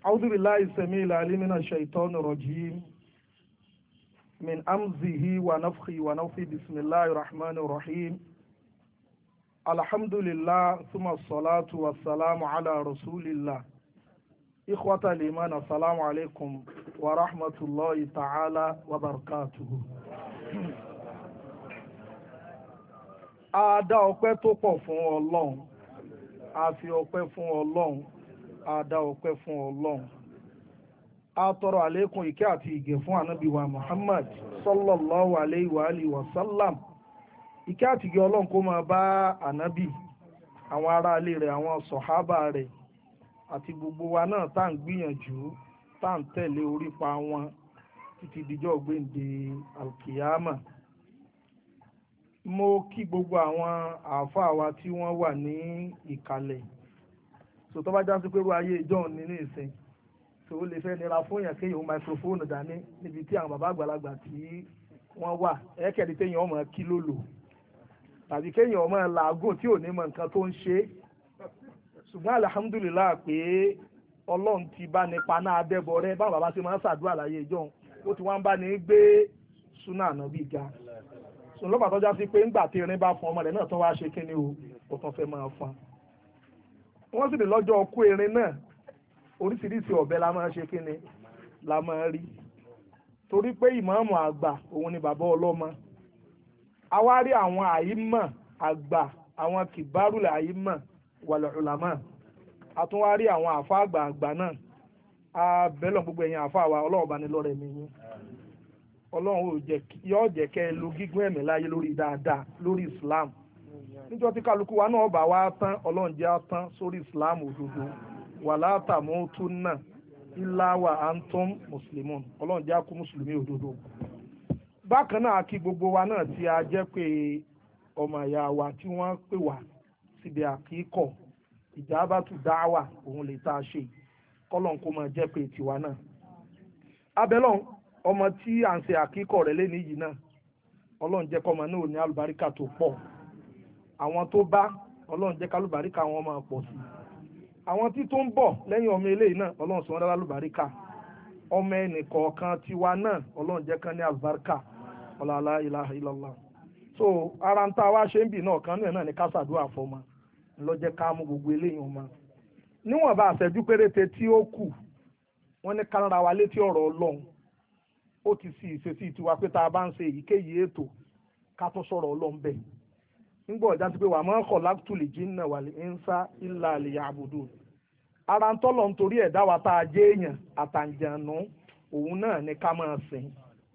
أعوذ بالله السميع العليم من الشيطان الرجيم من أمزه ونفخه ونفخه بسم الله الرحمن الرحيم الحمد لله ثم الصلاة والسلام على رسول الله إخوة الإيمان السلام عليكم ورحمة الله تعالى وبركاته. A dá ọpẹ́ tó pọ̀ fún Ọlọ́run, a fi ọpẹ́ fún Ọlọ́run, a dá ọpẹ́ fún Ọlọ́run. A tọrọ àlékún ìkẹ́ àti ìgẹ̀ fún ànábì wa Muhammad sallallahu alayhi wa alihi wa sallam. Ìkẹ́ àti ìgẹ̀ Ọlọ́run kó máa bá ànábì, àwọn aráalé rẹ̀, àwọn sọ̀hábà rẹ̀ àti gbogbo wa náà tá à ń gbìyànjú tá à ń tẹ̀lé orípa wọn títí dijọ́ gbèǹde alkiyama. Mo kí gbogbo àwọn àáfàá wa tí wọ́n wà ní ìkàlẹ̀. So tó bá já sí pé irú ayé ìjọ ní ní ìsìn tó lè fẹ́ nira fún èèyàn kéèyàn ó máikrófóònù dání níbi tí àwọn bàbá àgbàlagbà tí wọ́n wà ẹ̀ẹ́kẹ̀dí téèyàn ọmọ kí ló lò tàbí kéèyàn ọmọ làágùn tí ò ní mọ nǹkan tó ń ṣe. Ṣùgbọ́n alihamudulilayi pé Ọlọ́run ti bá ní paná abẹ́bọ rẹ báwọn bàbá ṣe máa ń ṣàdúrà láyé ìjọ ó ti wá ń bá ní gbé súnà ànábì ga. Lọ́pàá tó já sí pé ńgbà tí irin bá fún ọmọ rẹ̀ náà tó wá ṣe kíni o ó tán fẹ́ máa fún. Wọ́n sì ní lọ́jọ́ ọkú irin náà oríṣiríṣi ọ̀bẹ la máa ṣe kíni la máa rí torí pé ìmáàmù àgbà òun ni bàbá ọlọ́mọ. A wá rí àwọn àyímọ̀ àgbà àwọn kìbárùlẹ̀ àyímọ̀ wal ulama. A tún wá rí àwọn àfa àgbà náà. A bẹ́lọ̀ gbogbo ẹ̀yin àfa wa Ọlọ́run bá ní lọ́rẹ̀ mi yín. Ọlọ́run yóò jẹ́ kẹ́ ẹ lo gígùn ẹ̀mí láyé lórí dáadáa lórí Islam. Níjọ́ tí kálukú wa náà bá wá tán Ọlọ́run jẹ́ á tán sórí Islam òdodo. Wala tamutunna illa wa antum muslimun. Ọlọ́run jẹ́ á kú mùsùlùmí òdodo. Bákan náà kí gbogbo wa náà tí a jẹ́ pé ọmọ ìyá wa tí wọ́n pè wá síbi àkíkọ̀ ìjábàtú dáwà òun lè tá a ṣe kọ́lọ́n kó máa jẹ́ pé tiwa náà. Abẹ́lọ́n ọmọ tí à ń ṣe àkíkọ̀ rẹ̀ lé níyì náà Ọlọ́run jẹ́ kọ́mọ náà ní alùbáríkà tó pọ̀. Àwọn tó bá Ọlọ́run jẹ́ kálùbáríkà wọn máa pọ̀ sí. Àwọn tí tó ń bọ̀ lẹ́yìn ọmọ eléyìí náà Ọlọ́run sọ wọn dára alùbáríkà. Ọmọ ẹnì kọ̀ọ̀kan tiwa náà Ọlọ́run jẹ́ kán ní alùbáríkà ọ̀làlá ilaha illallah. So ara ń tá a wá ṣe ń bì náà kan náà ní kásàdúrà fọmọ lọ́jẹ́ ká mú gbogbo eléyìí ọmọ. Níwọ̀n bá àṣẹjú péréte tí ó kù wọ́n ní kánára wa létí ọ̀rọ̀ Ọlọ́run. Ó ti sì ìṣesí tiwa pé tá a bá ń ṣe èyíkéyìí ètò ká tún sọ̀rọ̀ Ọlọ́run bẹ́ẹ̀. Nígbà ọ̀já sí pé wà máa ń kọ̀ láktùlì jinna wal insa illa liya'budun. Ara ń tọ́lọ̀ nítorí ẹ̀dá wa tá a jẹ́ èèyàn àtàǹjànú òun náà ní ká máa sìn.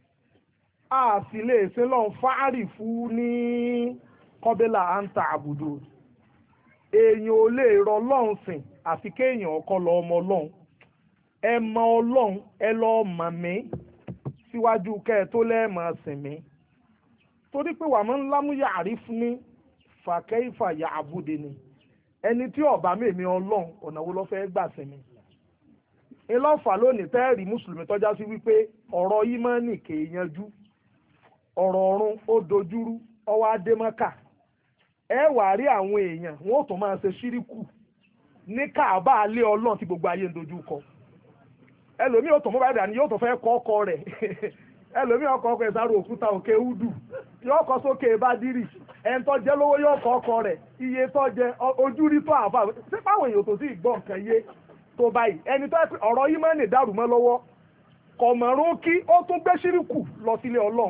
A sì lè ṣe lọ́n fáàrì fún ní kọ́bílà àǹtà àbùdó. Èèyàn ò lè rọ Ọlọ́run sìn àfi kéèyàn ọkọ lọ ọmọ Ọlọ́run. Ẹ mọ Ọlọ́run ẹ lọ mọ̀ mí síwájú kẹ́ ẹ tó lẹ́ẹ̀mọ̀ sìn mí. Torí pé wà máa ń lámúyà àrífún ní fàkẹ́ ìfàyà àbúdé ni. Ẹni tí ọ̀bá mèmí Ọlọ́run ọ̀nà wo ló fẹ́ gbà sìn mí. Ìlọ́fà lónìí tẹ́ẹ̀rí mùsùlùmí tọ́já sí wípé ọ̀rọ̀ ìmánì kè é yanjú. Ọ̀rọ̀ ọ̀run ó dojúrú ọwọ́ adémọ́kà. Ẹ wà rí àwọn èèyàn wọn ò tún máa ṣe ṣíríkù ní káàbá alẹ́ Ọlọ́run tí gbogbo ayé ń dojú kọ. Ẹlòmíì ò tún mọ́ báyìí dání yóò tún fẹ́ kọ́ ọkọ rẹ̀. Ẹlòmíì ọkọ ẹ̀ sáré òkúta òkè údù yóò kọ́ sókè bádìrì ẹni tó jẹ́ lówó yóò kọ́ ọkọ rẹ̀ iye tó jẹ ojú rí tó àbá ṣé báwọn èèyàn tó sì gbọ́ nǹkan yé tó báyìí ẹni tó ọ̀rọ̀ yìí máa ń lè dàrú mọ́ lọ́wọ́ kọ̀mọ̀rún kí ó tún gbé ṣíríkù lọ sílé Ọlọ́run.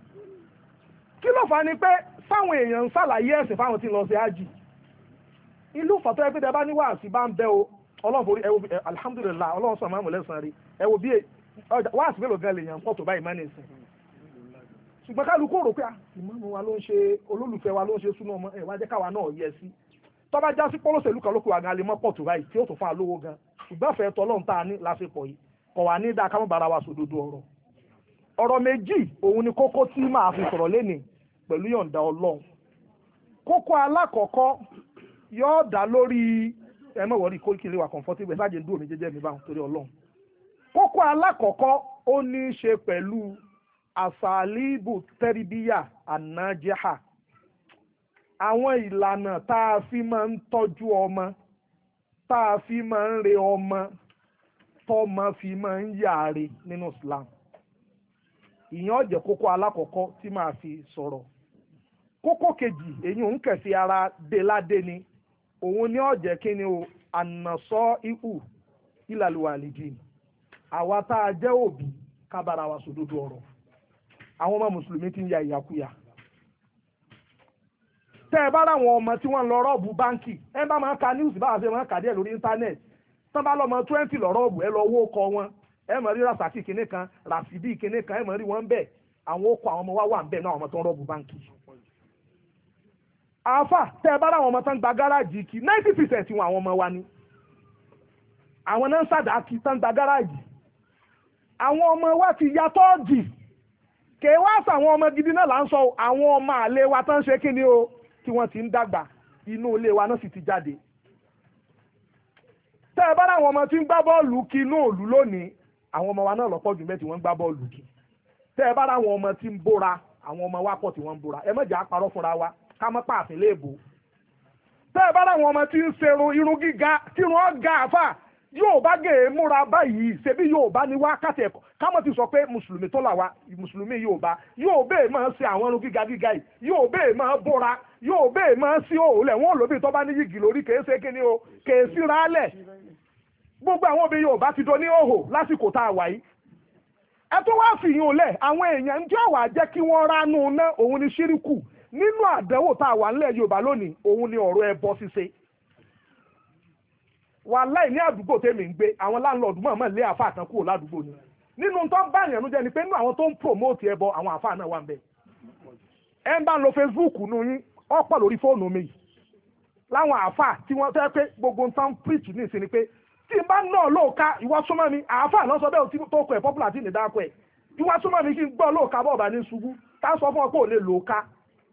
Kí ló fà ní pé fáwọn èèyàn ń ṣàlàyé ẹ̀sìn fáwọn tí ń lọ sí ájì ìlú fàtọ́ ẹgbẹ́ tẹ́ bá ní wàásì bá ń bẹ́ o Ọlọ́run forí ẹwọ alhamdulillah Ọlọ́run sọ máa mọ̀ lẹ́sàn rí ẹwọ bí wàásì mélòó gan lè yàn pọ̀ tó báyìí mẹ́rin sìn. Ṣùgbọ́n kálukú rò pé ìmáàmù wa ló ń ṣe olólùfẹ́ wa ló ń ṣe súná ọmọ ẹ̀ wá jẹ́ káwa náà yẹ sí. Tó bá já sí pọ́lọ́sẹ̀lú kan lókè wa gan alẹ́ mọ́ pọ̀ tó báyìí tí ó tún fún alówó gan ṣùgbọ́n fẹ́ tọ́lọ́run tá a ní lásìkò yìí kọ̀ wá ní dáa ká mọ́ bára wa sòdodo ọ̀rọ̀. Ọ̀rọ̀ méjì òun ni kókó tí máa fi sọ̀rọ̀ lénìí pẹ̀lú yọ̀ǹda Ọlọ́run. Kókó alákọ̀ọ́kọ́ yóò dá lórí ẹmọ wọrí kó kí n lè wà comfortable sáàjì ń dúró mi jẹ́jẹ́ mi báwọn torí Ọlọ́run. Kókó alákọ̀ọ́kọ́ ó ní í ṣe pẹ̀lú àsàlíbù tẹ́rìbíyà ànájẹ́hà. Àwọn ìlànà tá a fi máa ń tọ́jú ọmọ tá a fi máa ń re ọmọ tọ́mọ fi máa ń yáre nínú Islam. ìyẹn ó jẹ́ kókó alákọ̀ọ́kọ́ tí màá fi sọ̀rọ̀. kókó kejì èyí òun kẹ̀sí ara dé ládé ni òun ni ó jẹ́ kí ni o ànàsọ́ ihù ìlàlùwàlìjì àwa tá a jẹ́ òbí ká bára wa sòdodo ọ̀rọ̀. àwọn ọmọ mùsùlùmí ti ń ya ìyàkuyà. tẹ́ ẹ bá ráwọn ọmọ tí wọ́n lọ rọ́ọ̀bù báńkì ẹ bá máa ka news báwa ṣe máa kà díẹ̀ lórí íńtánẹ́ẹ̀tì tán bá lọ́mọ 20 lọ rọ́ọ̀bù ẹ lọ wó kọ wọn ẹ mọ̀ rí rasaki kinní kan rasidi kinní kan ẹ mọ̀ rí wọn bẹ́ẹ̀ àwọn ó kọ àwọn ọmọ wa wà ń bẹ́ẹ̀ náà àwọn ọmọ tó ń rọ́ọ̀bù báńkì. àáfà tẹ́ ẹ bá ráwọn ọmọ tán gba gáràjì kí 90% wọn àwọn ọmọ wa ni àwọn náà ń sàdáàkì tán gba gáràjì. àwọn ọmọ wa ti ya tọ́ọ̀jì kèé wá sàwọn ọmọ gidi náà là ń sọ àwọn ọmọ àlè wa tán ṣe kíni o tí wọ́n ti ń dàgbà inú ilé wa náà sì ti jáde. tẹ́ ẹ bá láwọn ọmọ tí ń gbá bọ́ọ̀lù kí inú òlù lónìí àwọn ọmọ wa náà lọ́pọ̀ jù mẹ́tì wọ́n ń gbá bọ́ọ̀lù kí. tẹ́ ẹ bá láwọn ọmọ tí ń bóra àwọn ọmọ wa pọ̀ tí wọ́n ń bóra ẹ mọ̀jà àparọ́ fúnra wa ká mọ́ pààfin léèbó. tẹ́ ẹ bá láwọn ọmọ tí ń serun irun gíga tí wọ́n ga àfà yóò bá gèè múra báyìí ṣebí yóò bá ní wá kàtẹ́ ẹ̀kọ́ kámọ́ ti sọ pé mùsùlùmí tó là wá mùsùlùmí yóò bẹ́ẹ̀ máa ṣe àwọn irun gíga gíga yìí yóò bẹ́ẹ̀ máa bóra yóò bẹ́ẹ̀ máa sí òòlẹ̀ wọ́n lóbi tó bá ní yìgì lórí kèé ṣe kíni o kèé síra lẹ̀ gbogbo àwọn obìnrin yóò bá ti do ní òhò lásìkò tá a wà yìí. ẹ tó wá fìyìn òlẹ̀ àwọn èèyàn ń jẹ́ wàá jẹ́ kí wọ́n ránú ná òun ni ṣíríkù nínú àdánwò tá a wà ńlẹ̀ Yorùbá lónìí òun ni ọ̀rọ̀ ẹbọ ṣíṣe. wàláì ní àdúgbò tèmi ń gbé àwọn láńlọ́ọ̀dù mọ̀ọ́mọ̀ lé àfáà kan kúrò ládùúgbò ni nínú tó ń bá ìyànú jẹ́ ni pé nínú àwọn tó ń promote ẹbọ àwọn àfáà náà wà ń bẹ̀. ẹ ń bá ń lo Facebook nù yín ọ̀pọ̀ lórí fóònù mi láwọn àfáà tí wọ́n fẹ́ pé gbogbo nǹkan preach ní ìsinmi pé tí n bá náà lóòka ìwọ súnmọ́ mi àfáà náà sọ bẹ́ẹ̀ tí tó kọ ẹ̀ popular tí ní dáko ẹ̀ ìwọ súnmọ́ mi kí n gbọ́ lóòka bọ́ọ̀bà ní ṣubú tá a sọ fún ọ pé ò lè lóòka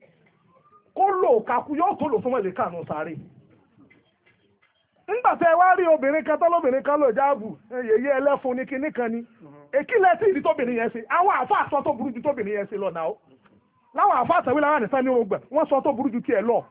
kó lóòka kú yóò tó lò fún mọ̀lẹ́ká nù sáré. nígbà tẹ́ wá rí obìnrin kan tọ́lọ́bìnrin kan lò jáàbù yèyé ẹlẹ́fun ní kinní kan ni èkìlẹ̀ tí ìdí tóbìnrin yẹn ṣe àwọn àfáà sọ tó burú ju tóbìnrin yẹn ṣe lọ náà láwọn àfáà tẹ̀wé láwọn ànísàn ní ogbẹ̀ wọ́n sọ tó burú ju tiẹ̀ lọ.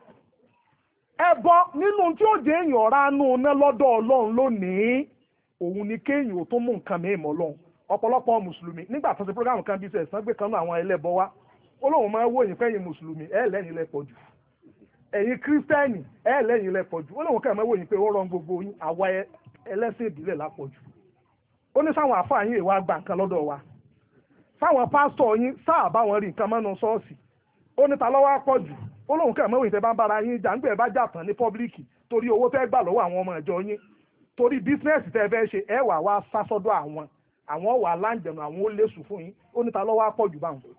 ẹbọ nínú tí ó jẹ́ èèyàn ránú ná lọ́dọ̀ Ọlọ́run lónìí òun ni kéèyàn ò tó mú nǹkan mìíràn mọ́ Ọlọ́run ọ̀pọ̀lọpọ̀ mùsùlùmí nígbà tó ṣe program kan bí sẹ̀ sàn gbé kan náà àwọn ẹlẹ́bọ wá Ọlọ́run máa ń wòyìn fẹ́yìn mùsùlùmí lẹ́yìn lẹ pọ̀ jù ẹ̀yin kírísítẹ́nì lẹ́yìn lẹ pọ̀ jù Ọlọ́run kàn máa wòyìn pé ó rán gbogbo yín àwa ẹlẹ́sìn ìbílẹ̀ lápọ̀ jù ó ní sáwọn àfáà yín ìwà gbà nǹkan lọ́dọ̀ wa sáwọn pásítọ̀ yín sáà bá wọn rí nǹkan mọ́nú ṣọ́ọ̀ṣì ó ní ta lọ́wọ́ pọ̀ jù ó lóun kàn mọ́wé ìtẹ́ bá ń bára yín jà ń gbé ẹ bá jà tán ní pọ́blíkì torí owó tẹ́ gbà lọ́wọ́ àwọn ọmọ ìjọ yín torí bísínẹ́sì tẹ́ fẹ́ ṣe ẹ wà wá sásọ́dọ̀ àwọn wà láǹjẹ̀nù àwọn ó léṣù fún yín ó ní ta lọ́wọ́ pọ̀ jù báwọn.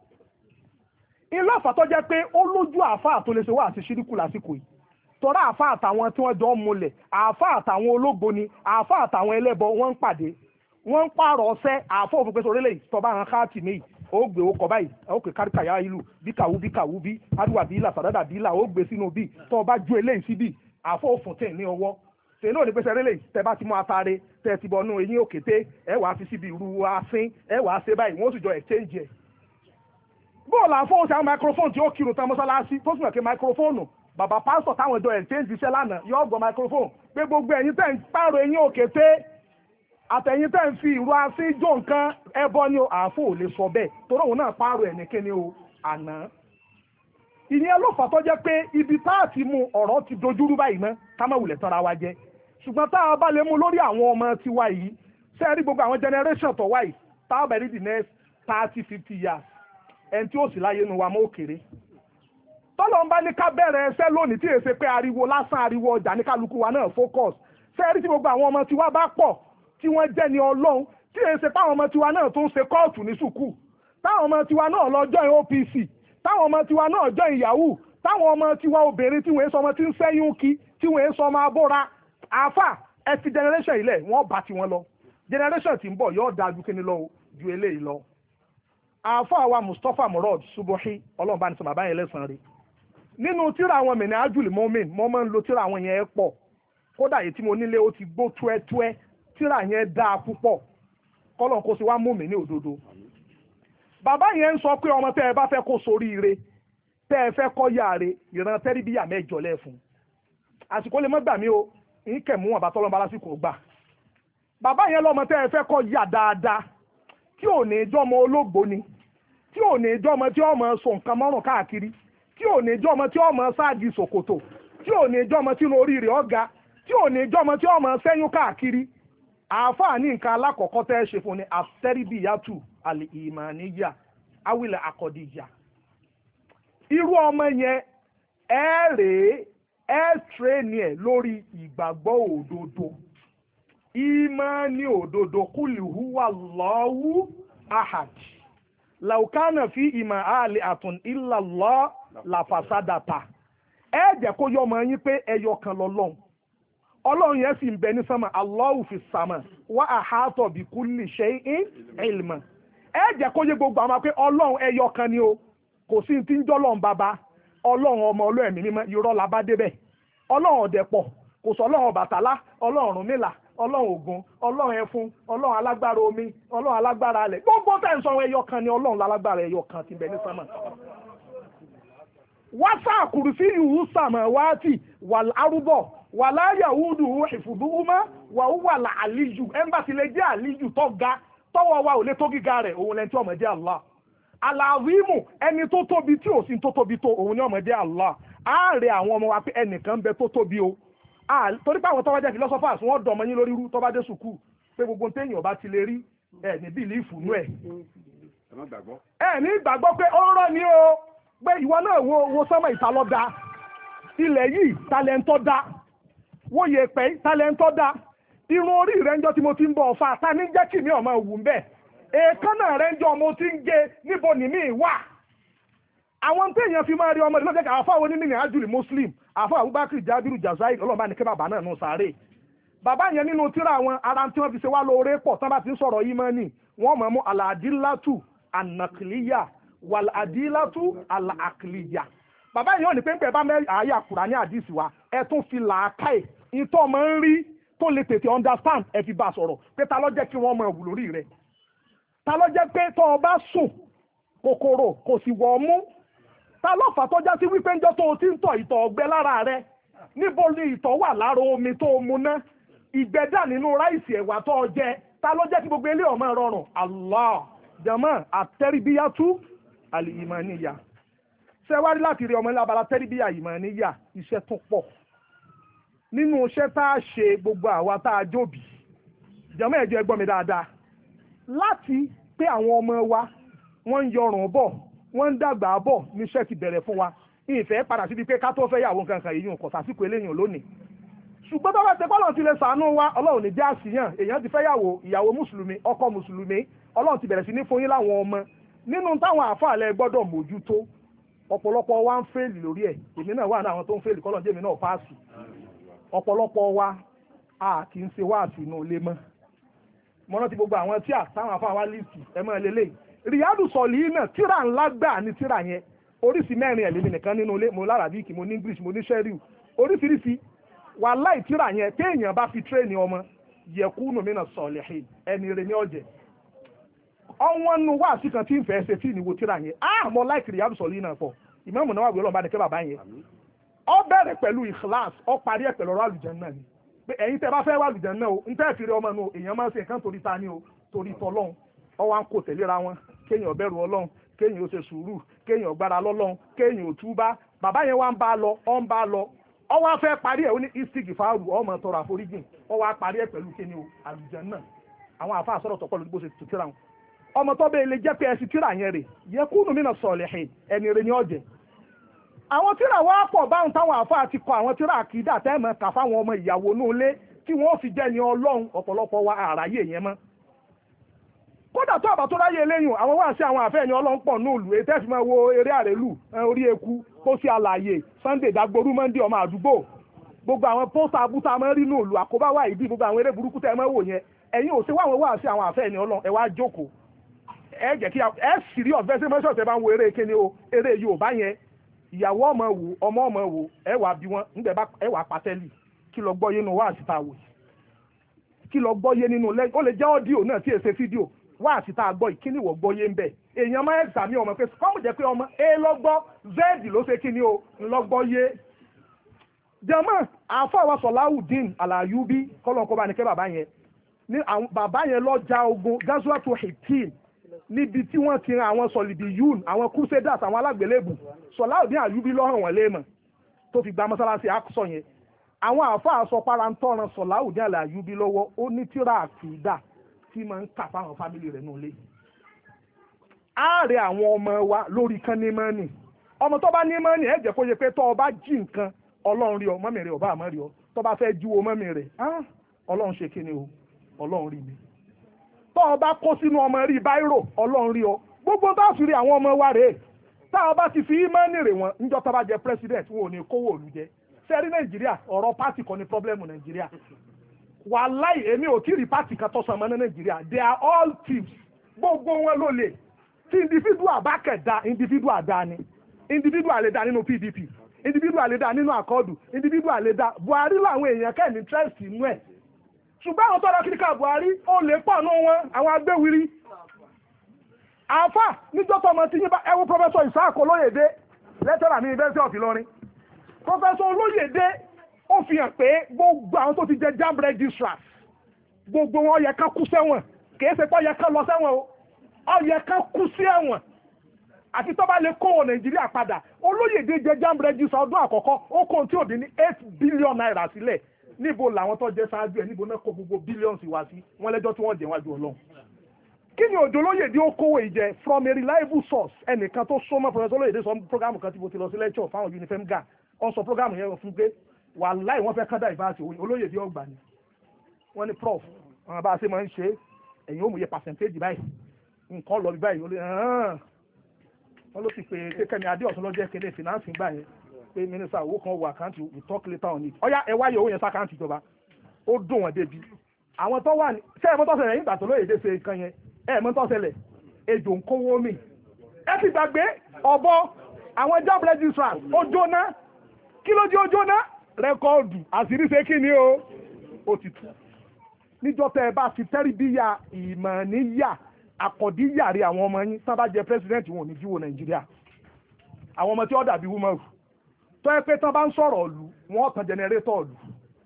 ilé ọ̀fà tó jẹ́ pé ó lójú àáfàá tó lè ṣe wá àti ṣíríkù lásìkò yìí tọ́ra àáfàá àtàwọn tí wọ́n jọ ń múlẹ̀ àáfàá àtàwọn ológo ni àáfàá àtàwọn ẹlẹ́bọ wọ́n ń pàdé wọ́n ń pààrọ̀ ọ̀sẹ́ àáfàá òfin pèsè orílẹ̀ tọ́ba àwọn káàtì méjì ó gbé ó kọ báyìí ó kè káríkà yá ìlú bíkàwú bí adúwà bí ilà sàdádà bí ilà ó gbé sínú bí tó o bá ju eléyìí síbí àáfàá òfin tẹ̀ ní ọwọ́ tẹ̀ náà ní pèsè orílẹ̀ tẹ bá ti mú atare tẹ ti bọ̀ nú eyín òkété ẹ wàá fi síbi ìrù asín ẹ wàá ṣe báyìí wọ́n sì jọ exchange ẹ̀. bóòlù àfọwọ́ sí àwọn microphone tí ó kírun tán mọ́sálásí tó sì mọ̀ pé microphone bàbá pásítọ̀ táwọn ìjọ exchange iṣẹ́ lánàá yóò gbọ́ microphone pé gbogbo ẹ̀yin tẹ̀ ń pààrọ̀ eyín òkété àtẹ̀yìn tẹ́ ń fi ìrù asín jó nǹkan ẹbọ ni àáfò ò lè sọ bẹ́ẹ̀ torí òun náà pààrọ̀ ẹ̀ nìkíni o àná. ìyẹn ló fà tó jẹ́ pé ibi tá a ti mú ọ̀rọ̀ ti dojúrú báyìí ná ká má wulẹ̀ tọ́ra wa jẹ ṣùgbọ́n tá a bá lè mú lórí àwọn ọmọ tiwa yìí ṣé ẹ rí gbogbo àwọn generation tó wáyìí tá a bẹ̀rẹ̀ the next 30-50 years ẹni tí ó sì láyé nu wa mọ́ òkèrè. tọ́lọ́ ń bá ní ká bẹ̀rẹ̀ ẹsẹ̀ lónìí tí èsè pé ariwo lásán ariwo ọjà ní kálukú wa náà focus ṣé ẹ rí tí gbogbo àwọn ọmọ tiwa bá pọ̀ tí wọ́n jẹ́ ní Ọlọ́run tí èsè táwọn ọmọ tiwa náà tó ń ṣe kóòtù ní sùkúù táwọn ọmọ tiwa náà lọ join OPC táwọn ọmọ tiwa náà join Yahoo táwọn ọmọ tiwa obìnrin tí wọ́n ń sọ ọmọ tí ń sẹ́yìn kí tí wọ́n ń sọ ọmọ abóra àáfà ẹ ti generation ilẹ̀ wọ́n bá tiwọn lọ generation tí ń bọ̀ yóò dáa ju kíni lọ ju eléyìí lọ. àáfà wa Mustapha Murad Subuhi Ọlọ́run bá ní sọ bàbá yẹn lẹ́sàn-án rí nínú tíra àwọn mẹ̀nẹ́ ájúlì mọ́mìn mọ́ máa ń lo tíra àwọn yẹn pọ̀ kódà èyí tí mo nílé ó ti gbó túẹ́túẹ́ tíra yẹn dáa púpọ̀ kọ́lọ̀ kó sì wá mú mi ní òdodo. bàbá yẹn ń sọ pé ọmọ tẹ́ ẹ bá fẹ́ kó soríire tẹ́ ẹ fẹ́ kọ́ yáre ìran tẹ́ríbíyà mẹ́jọ lẹ́fun àsìkò lè mọ́ gbà mí o ń kẹ̀mú wọn bá tọ́lọ́mọba lásìkò gbà bàbá yẹn lọ́mọ tẹ́ ẹ fẹ́ kọ́ yà dáadáa tí ò ní jọ́mọ ológbò ni tí ò ní jọ́mọ tí ọmọ sọ nǹkan mọ́rùn káàkiri tí ò ní jọ́mọ tí ọmọ sáàdì ṣòkòtò tí ò ní jọ́mọ tí orí rẹ̀ ọ̀gá tí ò ní jọ́mọ tí ọmọ sẹ́yún káàkiri àáfàá ní nǹkan alákọ̀ọ́kọ́ tẹ́ ẹ ṣe fún ni àtẹ́rìbíyàtù àlè ìmàníyà awilẹ̀ àkọ́díyà irú ọmọ yẹn ẹ rèé ẹ tírẹ́nì ẹ̀ lórí ìgbàgbọ́ òdodo ìmánì òdodo kúlì húwà lọ́wọ́ ahad làwùkánà fi ìmọ̀ àlè àtún ìlà lọ́ làfàsádàtà ẹ jẹ́ kó yọ ọmọ yín pé ẹyọ kan lọ́lọ́run ọlọ́run yẹn sì ń bẹ ní sánmà Allahu fi sàmà wà àhátọ̀ bí kulli shay'in ilma ẹ jẹ́ kó yé gbogbo àwọn pé ọlọ́run ẹyọ kan ni o kò sí ti ń jọ́lọ́run bàbá ọlọ́run ọmọ ọlọ́ẹ̀mí mímọ́ irọ́ la bá débẹ̀ ọlọ́run ọ̀dẹ̀pọ̀ kò sọ ọlọ́run Ọbàtálá ọlọ́run Ọ̀rúnmìlà ọlọ́run Ògún ọlọ́run ẹfun ọlọ́run alágbára omi ọlọ́run alágbára alẹ̀ gbogbo tẹ̀ ń sọ ẹyọ kan ni ọlọ́run alágbára ẹyọ kan ti bẹ ní sánmà wasa kùrùsí ìhù sàmà wáàtì wà lárúbọ̀ wà láyà wúdù ìfùdúhùmá wà wúwà là àlíjù ẹmbàtí lè jẹ́ àlíjù tó ga tọ́wọ́ wa ò lè tó gíga rẹ̀ òun lẹ́ni tí ọmọ jẹ́ Allah aláàrímù ẹni tó tóbi tí ò sí tó tóbi tó òun ní ọmọ jẹ́ Allah ààrẹ àwọn ọmọ wa pé ẹnìkan bẹ tó tóbi o torí pé àwọn tọ́wọ́ jẹ́ philosophers wọ́n dọ̀mọ́ yín lórí rú tó bá dé sùkúù pé gbogbo téèyàn bá ti lè rí ẹ̀ ní bìlífù nú ẹ̀ ẹ̀ ní ìgbàgbọ́ pé ó rọ́ ni o pé ìwọ náà wo sọ́mọ̀ ìta ló dá ilẹ̀ yìí talẹ́ntọ́ dá wó yẹ pé talẹ́ntọ́ dá irun orí rẹ̀ ń jọ tí mo ti ń bọ̀ ọ̀fà ta ní jẹ́ kí mi ọmọ ìwù ń bẹ̀ èèkánná rẹ̀ ń jọ mo ti ń gé níbo ni mí wà àwọn téèyàn fi máa rí ọmọ ìlú ọ̀gá àfáwọn onímìnì ájúlì muslim àfọ Abubakar Jabiru Jazair ọlọ́mọba ní kí bàbá náà nù sáré bàbá yẹn nínú tíra àwọn ara tí wọ́n fi ṣe wá lóore pọ̀ tán bá ti ń sọ̀rọ̀ ìmánì wọ́n mọ̀ mú al-adillatu an-naqliyya wal-adillatu al-aqliyya bàbá yẹn ò ní pé bá mẹ́ àyà Kùránì àdìsí wa ẹ tún fi làákàyè ìtọ́ máa ń rí tó lè tètè understand ẹ fi bá a sọ̀rọ̀ pé ta ló jẹ́ kí wọ́n mọ ẹ̀wù lórí rẹ̀ ta ló jẹ́ pé tọ́ ọ bá sùn kòkòrò kò sì wọ̀ ọ́ mú ta ló fà tó já sí wípé ńjọ́ tó o ti ń tọ̀ ìtọ̀ ọ̀gbẹ́ lára rẹ̀ níbo ni ìtọ̀ wà lára omi tó o mu ná ìgbẹ́dà nínú ráìsì ẹ̀wà tó o jẹ ta ló jẹ́ kí gbogbo ilé ọmọ rọrùn Allah jama àtẹ́rìbíyàtú al-imaniyya ṣe wá rí láti rí ọmọ ilé abala tẹ́rìbíyà imaniyya iṣẹ́ tó pọ̀ nínú iṣẹ́ tá a ṣe gbogbo àwa tá a jóbi jama ẹ̀jẹ̀ gbọ́ mi dáadáa láti pé àwọn ọmọ wa wọ́n ń yọrùn bọ̀ wọ́n ń dàgbà bọ̀ níṣẹ́ ti bẹ̀rẹ̀ fún wa ìfẹ́ padà síbi pé ká tó fẹ́ yàwó nǹkan kan èyí kò sásìkò eléyìn lónìí ṣùgbọ́n tó bá tẹ pọ́lọ́n ti lè sàánú wa ọlọ́run ní já síyàn èèyàn ti fẹ́ yàwó ìyàwó mùsùlùmí ọkọ mùsùlùmí ọlọ́run ti bẹ̀rẹ̀ sí ní fún yín láwọn ọmọ nínú táwọn àfàlẹ́ gbọ́dọ̀ mójútó ọ̀pọ̀lọpọ̀ wa ń fèèlì lórí ẹ̀ èmi náà wà ní àwọn tó ń fèèlì kọ́lọ́n jẹ́mi náà páàsì ọ̀pọ̀lọpọ̀ wa a kì í ṣe wáàsì inú ilé mọ́ mo rántí gbogbo àwọn tí àtàwọn àfáà wa líìsì ẹ mọ́ ẹlẹ́lẹ́ Riyadu Solihin tíra ńlá gbà ní tíra yẹn oríṣi mẹ́rin ẹ̀lẹ́mì nìkan nínú ilé mo lárabíkì mo ní English mo ní sẹ́ríù oríṣiríṣi wàláì tíra yẹn téèyàn bá fi tírẹ́ẹ̀nì ọmọ yakunu mina salihin ẹni rẹ̀ ní ọ̀jẹ̀ ọwọ́n nu wá sí kan tí ń fẹ́ ṣe tí ìníwó tíra yẹn mo láìkì Riyadu Solihin náà pọ̀ Imam Nawawi ọlọ́mọba nìkẹ́ bàbá yẹn ó bẹ̀rẹ̀ pẹ̀lú ikhlas ó parí ẹ̀ pẹ̀lú ọ̀rọ̀ àlùjánnà ni pé ẹ̀yin tẹ́ bá fẹ́ wà àlùjánnà o ń tẹ́ fi rí ọmọ nu èèyàn máa ń ṣe nǹkan torí ta ni o torí tọlọ́run ọwọ́ à ń kó tẹ̀léra wọn kéèyàn bẹ̀rù ọlọ́run kéèyàn ó ṣe sùúrù kéèyàn gbára lọ́lọ́run kéèyàn ò túbá bàbá yẹn wá ń bá a lọ ọ ń bá a lọ ọwọ́ á fẹ́ parí ẹ̀ ó ní istighfaru ọmọ tọrọ àforíjìn ọwọ́ á parí ẹ̀ pẹ̀lú kíni o àlùjánnà àwọn àfa àsọ̀rọ̀ tọ́pọ̀ lórí bó ṣe tù tíra wọn ọmọ tó bẹ́ẹ̀ lè jẹ́ pé ẹsì tíra yẹn rè yakunu mina salihin ẹni rẹ̀ ní ọ̀jẹ̀ àwọn tíra wá pọ̀ báwọn táwọn àfa àti kọ àwọn tíra àkìdá tẹ́ẹ̀mọ́ kà fáwọn ọmọ ìyàwó inú ilé tí wọ́n fi jẹ́ ni ọlọ́run ọ̀pọ̀lọpọ̀ wa àráyé yẹn mọ́ kódà tó àbá tó ráyè eléyìn àwọn wá sí àwọn àfẹ́ ẹni ọlọ́run pọ̀ ní òlù ètò ẹ̀fì máa wo eré àrélù orí eku pósí àlàyé Sunday Dagboru Monday ọmọ àdúgbò gbogbo àwọn pósítà abúta máa ń rí ní òlù àkóbá wà ìdí gbogbo àwọn eré burúkú tẹ́ ẹ máa wò yẹn ẹ̀yin ò sí wá àwọn wá sí àwọn àfẹ́ ẹni ọlọ́run ẹ wá jókòó ẹ jẹ́ kí ẹ sì rí ọ̀fẹ́ sí mọ́ṣọ́ tẹ́ bá ń wo eré kíni o eré Yorùbá yẹn ìyàwó ọmọ wò ọmọ ọmọ wò ẹ wà bí wọn nígbà bá ẹ wà pàtẹ́lì kí lọ gbọ́ yé nínú wá àsìta wò kí lọ gbọ́ yé nínú ó lè jẹ́ ọ́díò náà tí èsè fídíò wá àsìta àgbọ̀ ìkíni wọ̀ gbọ́ yé ń bẹ̀ èèyàn máa ń sàmì ọmọ pé kọ́mù jẹ́ pé ọmọ a lọ́gbọ́ z ló ṣe kíni o ńlọ́gbọ́ yé jẹ́mọ́ àfọwọ́ Salahuddin Al-Ayyubi kọ́lọ́nkọ́ bá ní kẹ́ bàbá yẹn ní àwọn bàbá yẹn lọ ja ogun Gazwatu Hittin níbi tí wọ́n ti ran àwọn Solidiyun àwọn Crusaders àwọn alágbélébù Salahuddin Ayyubi lọ́hàn wọ́n léèmọ̀ tó fi gba mọ́sálásí Aqsa yẹn àwọn àáfàá sọ para ń tọ́ran Salahuddin Ayyubi lọ́wọ́ ó ní tíra àkìdá tí máa ń kà fáwọn fámìlì rẹ̀ nù lé. ààrẹ àwọn ọmọ wa lórí kan ní mọ́nì ọmọ tó bá ní mọ́nì ẹ̀ jẹ́ kó yẹ pé tó o bá jí nǹkan ọlọ́run rí ọ mọ́mì rẹ̀ ọba àmọ́ rí ọ tó bá fẹ́ jú o mọ́mì rẹ̀ ọlọ́run ṣe kíni o ọlọ́run rí mi tó o bá kó sínú ọmọ rí báírò ọlọ́run rí ọ gbogbo tó sì rí àwọn ọmọ wa rèé tá o bá ti fi mọ́nì rè wọn níjọ́ tó bá jẹ president wọn ò ní kówó òlu jẹ sẹ́rí Nàìjíríà ọ̀rọ̀ pátì kan ní pọ́blẹ́mù Nàìjíríà wàláì èmi ò tí ì rí pátì kan tó sànmọ́ ní Nàìjíríà they are all thieves gbogbo wọn ló lè tí individual bá kẹ̀dá individual dá ni individual lè dá nínú PDP individual lè dá nínú àkọọ́dù individual lè dá Buhari làwọn èèyàn kẹ́ ní interest inú ẹ̀ ṣùgbọ́n àwọn tọ́lá kíríkà Buhari ó lè pọ̀ nù wọn àwọn agbéwìrì àáfà níjọ́ tọmọ tí yín bá ẹwú Professor Isaac Olóyèdé lecturer ní University of Ilorin Professor Olóyèdé ó fi hàn pé gbogbo àwọn tó ti jẹ JAMB registrars gbogbo wọn yẹ ká kú sẹ́wọ̀n kìí ṣe pé ó yẹ ká lọ sẹ́wọ̀n o ó yẹ ká kú sí ẹ̀wọ̀n àti tó bá lè kó wọn Nàìjíríà padà Olóyèdé jẹ JAMB registrar ọdún àkọ́kọ́ ó kó tí ò dín ní 8 billion naira sílẹ̀ níbo làwọn tó jẹ ṣáájú ẹ̀ níbo náà kó gbogbo billions wá sí wọn lẹ́jọ́ tí wọ́n jẹ wájú Ọlọ́run kí ni òjò Olóyèdé ó kówó ìjẹ from a reliable source ẹnìkan tó sọmọ Professor Olóyèdé sọ program kan tí mo ti lọ sí lecture fáwọn UNIFEMGA ó sọ program yẹn fún pé wàláì wọ́n fẹ́ kádà ìbáṣe Olóyèdé ọgbà ni wọ́n ní prof àwọn bá a ṣe máa ń ṣe ẹ̀yìn òmùyẹ percentage báyìí nǹkan lọ bí báyìí wọ́n ló sì pé kékeré Adéọ̀sán lọ́jọ́ kéde finance gbà yẹn pé mínísítà owó kan wọ àkáǹtì we talk later on it ọ̀yá ẹ wáyé owó yẹn sákáǹtì ìjọba ó dùn wọ́n débi àwọn tó wà ní ṣé ẹ mọ́ tó ṣẹlẹ̀ nígbà tó Olóyèdé ṣe nǹkan yẹn ẹ mọ́ tó ṣẹlẹ̀ ejò ń kówó mi ẹ ti gbàgbé ọ̀bọ àwọn JAMB registrars ó jóná kí ló jẹ́ ó jóná rẹ́kọ́ọ̀dù àṣírí ṣe kí ni ó ti tú níjọ́ tẹ́ ẹ bá fi tẹ́rìbíyà ìmọ̀ níyà àkọ́díyà rí àwọn ọmọ yín sábà jẹ president wọn ò ní jíwò Nàìjíríà àwọn ọmọ tí ó dàbí wúmọ̀ tó yẹ pé tán bá ń sọ̀rọ̀ ìlú wọn tan jẹnẹrétọ̀ ìlú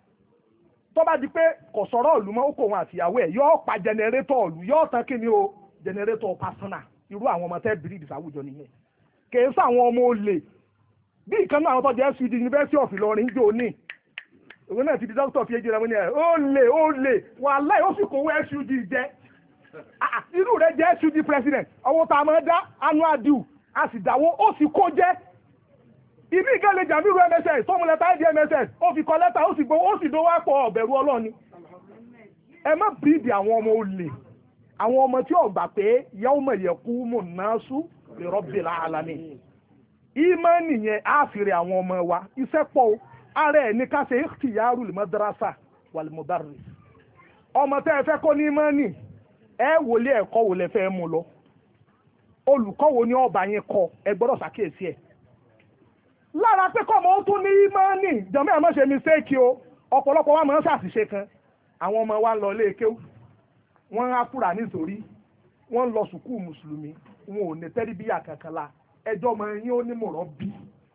tó bá di pé kò sọ̀rọ̀ ìlú mọ́ ó kò wọn àtìyàwó ẹ̀ yóò pa jẹnẹrétọ̀ ìlú yóò tan kí ni o jẹnẹrétọ̀ pásánà irú àwọn ọmọ tẹ́ bìrìdì sáwùjọ nìyẹn kèé sáwọn ọmọ olè bí ìkan náà àwọn tó jẹ́ SUD University of Ilorin jò ní òwe náà ti di dókítà fi ejì rẹ̀ wọ́n ní ẹ̀ ó lè wàláhì ó sì kówó SUD jẹ́ irú rẹ̀ jẹ́ SUD president owó tá a máa dá annual due a sì dáwó ó sì kó jẹ́ ibi ìkànnì jàmírù MSS tọ́mùlẹ́tà ìdí MSS ó fi kọ lẹ́tà ó sì gbowó ó sì dówó àpọ̀ ọ̀bẹ̀rù Ọlọ́ni ẹ má bíìdì àwọn ọmọ olè àwọn ọmọ tí ó gbà pé yawma yaqumu nnasu li rabbil alamin ìmánì yẹn á fi rẹ àwọn ọmọ wa iṣẹ́ pọ̀ ara ẹ̀ ní ká ṣe ikhtiyarul madrasa wal mudarris ọmọ tẹ́ ẹ fẹ́ kọ́ ní ìmánì ẹ wòlé ẹ̀kọ́ wò lẹ fẹ́ mú lọ olùkọ́ wo ni ọba yẹn kọ ẹ gbọ́dọ̀ ṣàkíyèsí ẹ̀ lára pé kọ́ ọmọ ó tún ní ìmánì jọmọ́ ẹ̀ má ṣe mistake o ọ̀pọ̀lọpọ̀ wa máa ń ṣàṣìṣe kan àwọn ọmọ wa ń lọ ilé kéwú wọ́n á kúrà nítorí wọ́n ń lọ sùkúù mùsùlùmí wọn ò ní tẹ́rìbíyà kankan la ẹjọ́ ọmọ yín ó ní mọ̀rọ̀ bí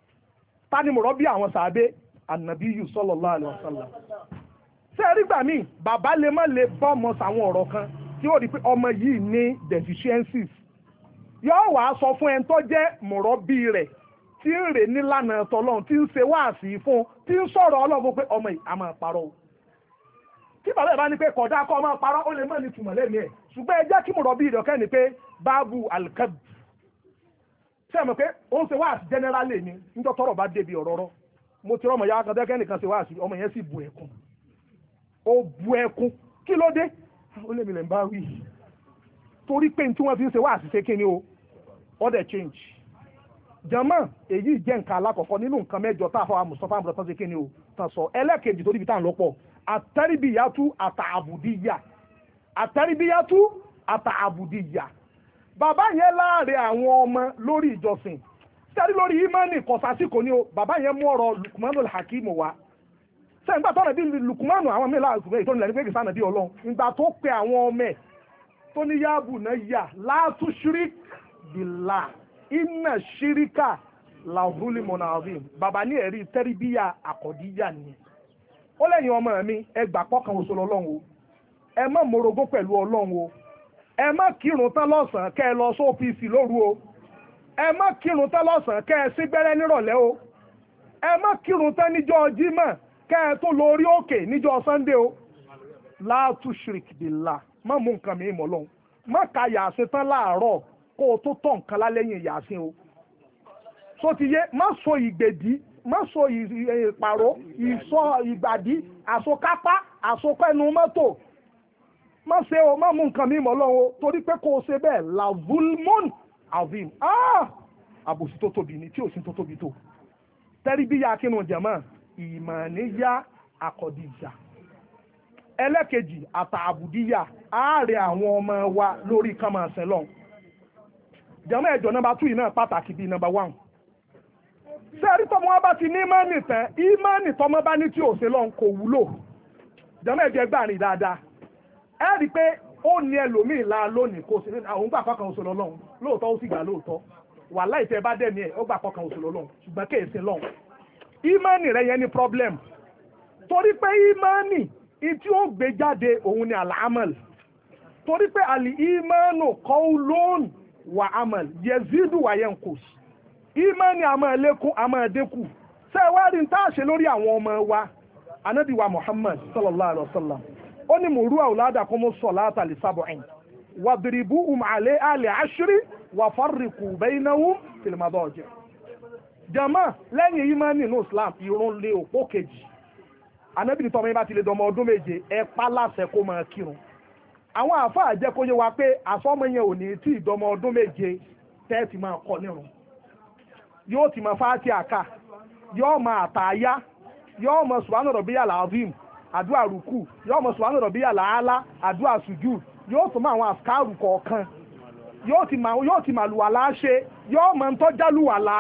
ta ni mọ̀rọ̀ bí àwọn sàbẹ́ ànàbíyù sallallahu alaihi wasallam ṣé ẹ rí gbà míì bàbá lè má lè bọ́ ọmọ sàwọn ọ̀rọ̀ kan tí ó rí pé ọmọ yìí ní deficiencies yóò wá sọ fún ẹni tó jẹ́ mọ̀rọ̀ bí rẹ̀ tí ń rè nílànà tọ́lọ́run tí ń ṣe wáàsí fún tí ń sọ̀rọ̀ Ọlọ́run pé ọmọ yìí a máa parọ́ o tí bàbá ìbá ní pé kódà kọ́ máa parọ́ ó lè má ní túmọ̀ lẹ́nu ẹ̀ ṣùgbọ́n ẹ jẹ́ kí mọ̀rọ̀ bí ìdọ̀kẹ́ ni pé báàbù alikab ṣé ẹ mọ̀ pé ó ń ṣe wáàsí generally ni níjọ́ tọ́rọ̀ bá débi ọ̀rọ̀ mo ti rọ́mọ yàrá kan tẹ́kẹ́ nìkan ṣe wáàsí ọmọ yẹn sì bu ẹkún ó bu ẹkún kí ló dé ó lè mi lè ń bá wí torí pé tí wọ́n fi ń ṣe wáàsí ṣe kí ni o order change jama èyí jẹ́ nǹkan alákọ̀ọ́kọ́ nínú nǹkan mẹ́jọ tá a fọwọ́ Mustapha amúdọ̀ tán ṣe kí ni o tán sọ ẹlẹ́kejì tó níbi tá à ń lọ́pọ̀ àtẹ́rìbíyàtú àtààbùdíyà àtẹ́rìbíyàtú àtààbùdíyà bàbá yẹn láàrin àwọn ọmọ lórí ìjọsìn sẹ́rí lórí ìmánì kọ̀sásìkò ni o bàbá yẹn mú ọ̀rọ̀ Luqmanul Hakim wá sẹ́yìn gbà tọ́nà bí Luqmanu àwọn mẹ́lá àgùnbẹ́ ìtọ́nilẹ̀ ní pé kìí sànà bí Ọlọ́run ìgbà tó pe àwọn ọmọ ẹ̀ tó ní ya bunayya la tushrik billah inna shirika la zulmun azim bàbá ní ẹ̀rí tẹ́rìbíyà àkọ́díyà nìyẹn ó lẹ́yìn ọmọ mi ẹgbà pọ́kàn oṣù lọ́lọ́run o ẹ má morogún pẹ̀lú ọlọ́run o ẹ má kírun tán lọ́sàn-án kẹ́ ẹ lọ sópc lóru o ẹ má kírun tán lọ́sàn-án kẹ́ ẹ sí gbẹ́rẹ́ nírọ̀lẹ́ o ẹ má kírun tán níjọ́ jímọ̀ kẹ́ ẹ tó lọ orí òkè níjọ́ sunday o la tushrik billah má mú nǹkan mi mọ́ lọ́hùn má ka yàsín tán láàárọ̀ kó o tó tọ̀ nǹkan lálẹ́yìn yàsín o so ti yé má so ìgbèdí má so ìpàrọ̀ ìsọ ìgbàdí àsokápá àsokẹ́nu mọ́tò má ṣe o má mú nǹkan mi mọ́ lọ́wọ́ torí pé kó o ṣe bẹ́ẹ̀ la vulmon avim àbòsí tó tóbi ni tí ò sí tó tóbi tó tẹ́rí bí ya kínú jẹ̀mọ́ ìmọ̀níyà àkọ́díjà ẹlẹ́kejì àtàbùdíyà ààrẹ àwọn ọmọ wa lórí kàmáṣẹ́ lọ́n jẹ̀mọ́ ẹ̀jọ̀ nọ́mbà 2 náà pàtàkì bíi nọ́mbà 1 sẹ́rí tọ́mọ wọn bá ti ní ìmánì tán ìmánì tọ́mọ bá ní tí ò ṣe lọ́n kò wúlò jẹ̀mọ́ ẹ̀jọ̀ ẹgbàá rìn dáadáa ẹ rí i pé ó ní ẹlòmíì la lónìí kó sí àwọn gbà kọkàn oṣù lọ́lọ́run lóòótọ́ ó sì gbà lóòótọ́ wàláhì tẹ́ bá dẹ̀mí ẹ̀ ó gbà kọkàn oṣù lọ́lọ́run ṣùgbọ́n kéèsì lọ́run ìmánì rẹ̀ yẹn ní problem torí pé ìmánì tí ó gbé jáde òun ni al-amal torí pé àlì ìmánu qawlun wa amal yezidu wa yanqus ìmánì a máa lékún a máa dínkù ṣé wá rí n tá a ṣe lórí àwọn ọmọ wa Ànábì wa Muhammad sallallahu alaihi wasallam ó ní mùrú àwòládà kó mú sọ látàlí sábọ̀ìn wà bìrìbú àlẹ́ àlẹ́ àṣírí wà fárìkù bẹ́ẹ̀náwó fìlìmọ́dọ́ọ̀jẹ́. jama lẹ́yìn yìí máa ń nínú Islam ìrun lé òpó kejì anábìrì tọ́mọ yín bá ti lè dọmọ ọdún méje ẹ pa láṣẹ kó máa kírun. àwọn àáfàá jẹ́ kó yé wa pé àsọmọ yẹn ò ní tí ìdọmọ ọdún méje tẹ́ẹ̀tì máa kọ́ nírun yóò ti máa fáátì àká yóò máa àtàyá yóò máa subhana rabbiyal azim àdúrà rùkù yóò mọ̀ subhana rabbiyal aala àdúrà sùjú yóò tún mọ àwọn àfikàrù kọ̀ọ̀kan yóò ti màlúwàlá ṣe yóò mọ̀ ń tọ́jálùwàlá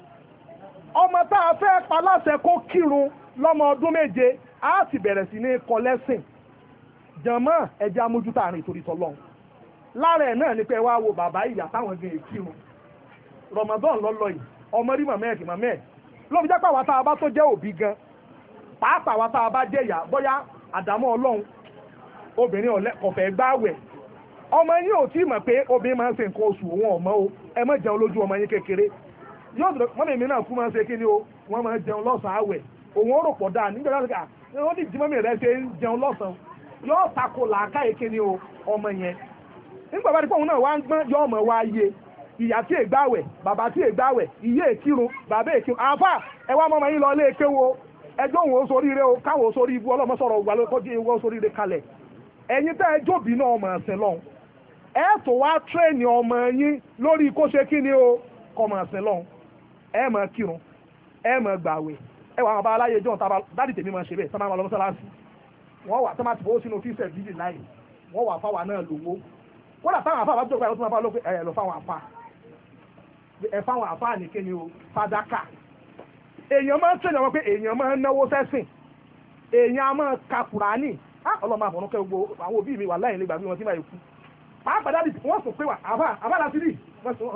ọmọ tá a fẹ́ pa láṣẹ kó kírun lọ́mọ ọdún méje á ti bẹ̀rẹ̀ sí ní kọ́ lẹ́sìn jàmọ́ ẹ̀jẹ̀ amójútó àárín ìtorí tọ́lọ́run lára ẹ̀ náà ni pé wá wo bàbá ìyá táwọn gan kírun Ramadan lọ́lọ́ yìí ọmọ rí màmẹ́ẹ̀kì màmẹ́ẹ̀ ló fi jápá wa tá a bá tó jẹ́ òbí gan pàápàá wa tá a bá jẹ́ ìyá bóyá àdámọ́ ọlọ́run obìnrin ọ̀fẹ́ gbáwẹ̀ ọmọ yín ò tí mọ̀ pé obìnrin máa ń ṣe nǹkan oṣù òun ọmọ o ẹ má jẹun lójú ọmọ yín kékeré yóò dùn wọ́n mímí náà kú máa ń ṣe kí ni o wọ́n máa ń jẹun lọ́sàn-án àwẹ̀ òun ó rò pọ̀ dáa nígbà láti wọ́n ti jímọ́mì rẹ̀ ṣe ń jẹun lọ́sàn-án yóò tako làákàyè kí ni o ọmọ yẹn nígbà bá ti pọ̀ òun náà wá ń gbọ́n yóò mọ̀ wá yé ìyá tí ègbáwẹ̀ bàbá tí ègbáwẹ̀ ìyé èkírun bàbá èkírun àfà ẹ wá mọ́mọ́ yín lọ ilé kéwo ẹjọ́ òun ó sorí rẹ o káwọn ó sorí ibú ọlọ́mọ sọ̀rọ̀ ògbà ló kọjú ìwọ sorí rẹ kalẹ̀ ẹ̀yin tẹ́ ẹjọ́ bí náà ọmọ ẹ̀sìn lọ́hùn ẹ tó wá tírẹ̀nì ọmọ yín lórí kó ṣe kí ni o kọmọ ẹ̀sìn lọ́hùn ẹ máa kírun ẹ máa gbàwẹ̀ ẹ wà àwọn aláyé jọ̀ tábà dádì tèmi máa ṣe bẹ́ẹ̀ sábà máa lọ mọ́sálásí wọ́n wà tó máa ti fowó sínú fíṣẹ̀ bíbí láì wọ́n wà fáwa náà lówó kódà táwọn àfáà bá tó gbà lọ́tún máa fà lópe ẹ lọ fáwọn àfáà ẹ fáwọn àfáà ní kéde o fàdákà èèyàn máa ń tẹ̀lé wọn pé èèyàn máa ń náwó sẹ́sìn èèyàn á máa ka Kùránì ọlọ́mọ àfọ̀nù kẹ́ gbogbo àwọn òbí mi wà láyìn lè gbàgbé wọn tí máa kú pàápàá dábì wọ́n sọ pé wà àbálà sídì wọ́n sọ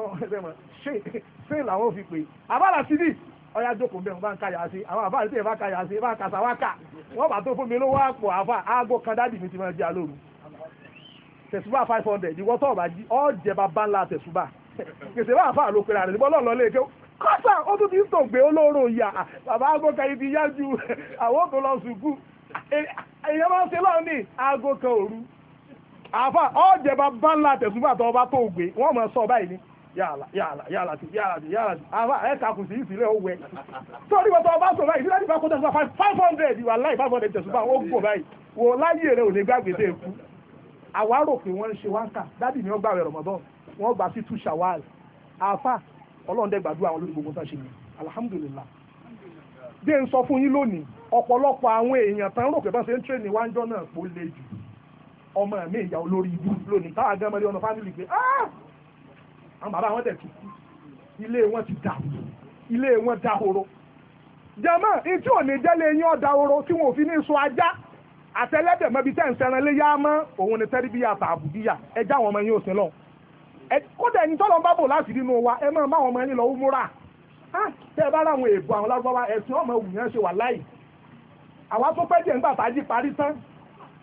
ṣé làwọn fi pè àbálà sídì ọyá jókòó bẹ́ẹ̀ wọ́n bá ń ka yàá sí àwọn àbá àti ẹ̀fà ka yàá sí ẹ̀fà kàṣà wá kà wọ́n bá tó fún mi lówó àpò àfà aago kan dábì mi ti máa jẹ́ alóru tẹ̀sùbà 500 ìwọ́ tó ọ̀bà jí ọ́ jẹba bá ńlá tẹ̀sùbà kèsè bá àfà ló pera rẹ̀ níbọ̀ lọ́ọ̀ lọ́ọ́ lé kéw kọ́sà ó tún ti ń tògbé olóró ìyá bàbá aago kan ibi yá ju àwọn tó lọ sùkú èèyàn máa ń ṣe lọ́ọ̀ ní aago kan òru àfà ọ̀jẹ̀bá bá ńlá tẹ̀sùbà tó ọba tó gbé wọ́n mọ̀ sọ báyìí ní yàrá tí àfà ẹ̀ka kù sí ìsìlẹ̀ ó wẹ̀ sọ́ọ́rí wọ́n tó ọba sọ báyìí sílẹ̀ nípa kó tẹ̀sùbà 500 ìwà láì 500 tẹ̀sùbà ó gbò báyìí wò láyé rẹ̀ ò ní gbàgbé dé ikú àwa rò pé wọ́n ń ṣe wáńkà dádì ni wọ́n gbà rẹ̀ Ramadan wọ́n gbà sí 2 Shawwal àfà ọlọ́run dẹ́ gbàdúrà àwọn olórí gbogbo tán ṣe ni alhamdulillah dé ń sọ fún yín lónìí ọ̀pọ̀lọpọ̀ àwọn èèyàn tán rò pé bá ṣe ń tírè ní wájọ́ náà pò lè jù ọmọ mi ìyá olórí ibú lónìí táwọn agámọ́lé ọ̀nà fámìlì pé àwọn bàbá wọn tẹ̀ tù ilé wọn ti dà ilé wọn dahoro jama ìtí ò ní jẹ́lé yín ọ̀dahoro tí wọn ò fi ní sọ ajá àtẹlẹ́dẹ̀ mọ́bi tẹ́ ń sẹ́ran lé yá mọ́ òun ni tẹ́ríbíyà tààbùdíyà ẹjá àwọn ọmọ yín ò sí lọ kódà ẹni tọ́lọ́ bá bò láti nínú wa ẹ máa bá àwọn ọmọ yín lọ múra tẹ́ ẹ bá ráwọn èèbù àwọn lágbáwá ẹ̀sìn ọmọ òwú yẹn ṣe wà láì àwa tó pẹ́ jẹ́ nígbà tá a jí parí tán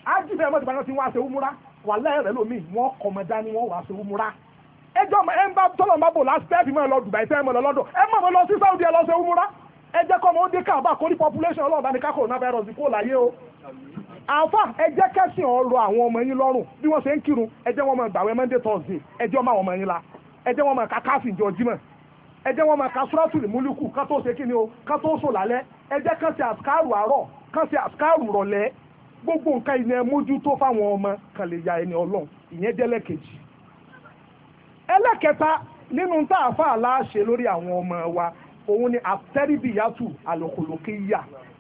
ájífẹ́ mọ́tò báyọ̀ tí wọ́n á ṣe wúmúra wà lẹ́rẹ̀ lómi wọ́n kọ̀mọ̀dá ni wọ́n wà ṣe wúmúra ẹjọ́ ẹ ń bá tọ́lọ̀ bá bò láti tẹ́ẹ̀fì mọ́ ẹ lọ Dubai tẹ́ẹ̀ mọ́ lọ lọ́dọ̀ ẹ mọ̀ lọ sí Saudi ẹ lọ ṣe wúmúra ẹ jẹ́ kọ́ ọmọ ó dé káàbà kó ní population ọlọ́ọ̀bá ní kákò náà virus kó láyé o àǹfà ẹ jẹ́ kẹ́sìn ọ̀rọ̀ àwọn ọmọ yín lọ́rùn bí wọ́n ṣe ń kírun ẹ jẹ́ wọ́n máa gbàwẹ̀ Monday Thursday ẹ jẹ́ wọ́n máa ọmọ yín la ẹ jẹ́ wọ́n máa ka káàsìn jọ jímọ̀ ẹ jẹ́ wọ́n máa ka suratul múlùkù ká tó ṣe kí ni o ká tó sùn lálẹ́ ẹ jẹ́ kán ṣe àṣkárù àárọ̀ kán ṣe àṣkárù rọ̀lẹ́ gbogbo nǹkan ìní ẹ mójútó fáwọn ọmọ kan lè ya ẹni Ọlọ́run ìyẹn jẹ́ lẹ́kejì ẹlẹ́kẹta nínú tá a fà láṣẹ lórí àwọn ọmọ wa òun ni àtẹ́rìbìyàtù àlòkòlòkèyà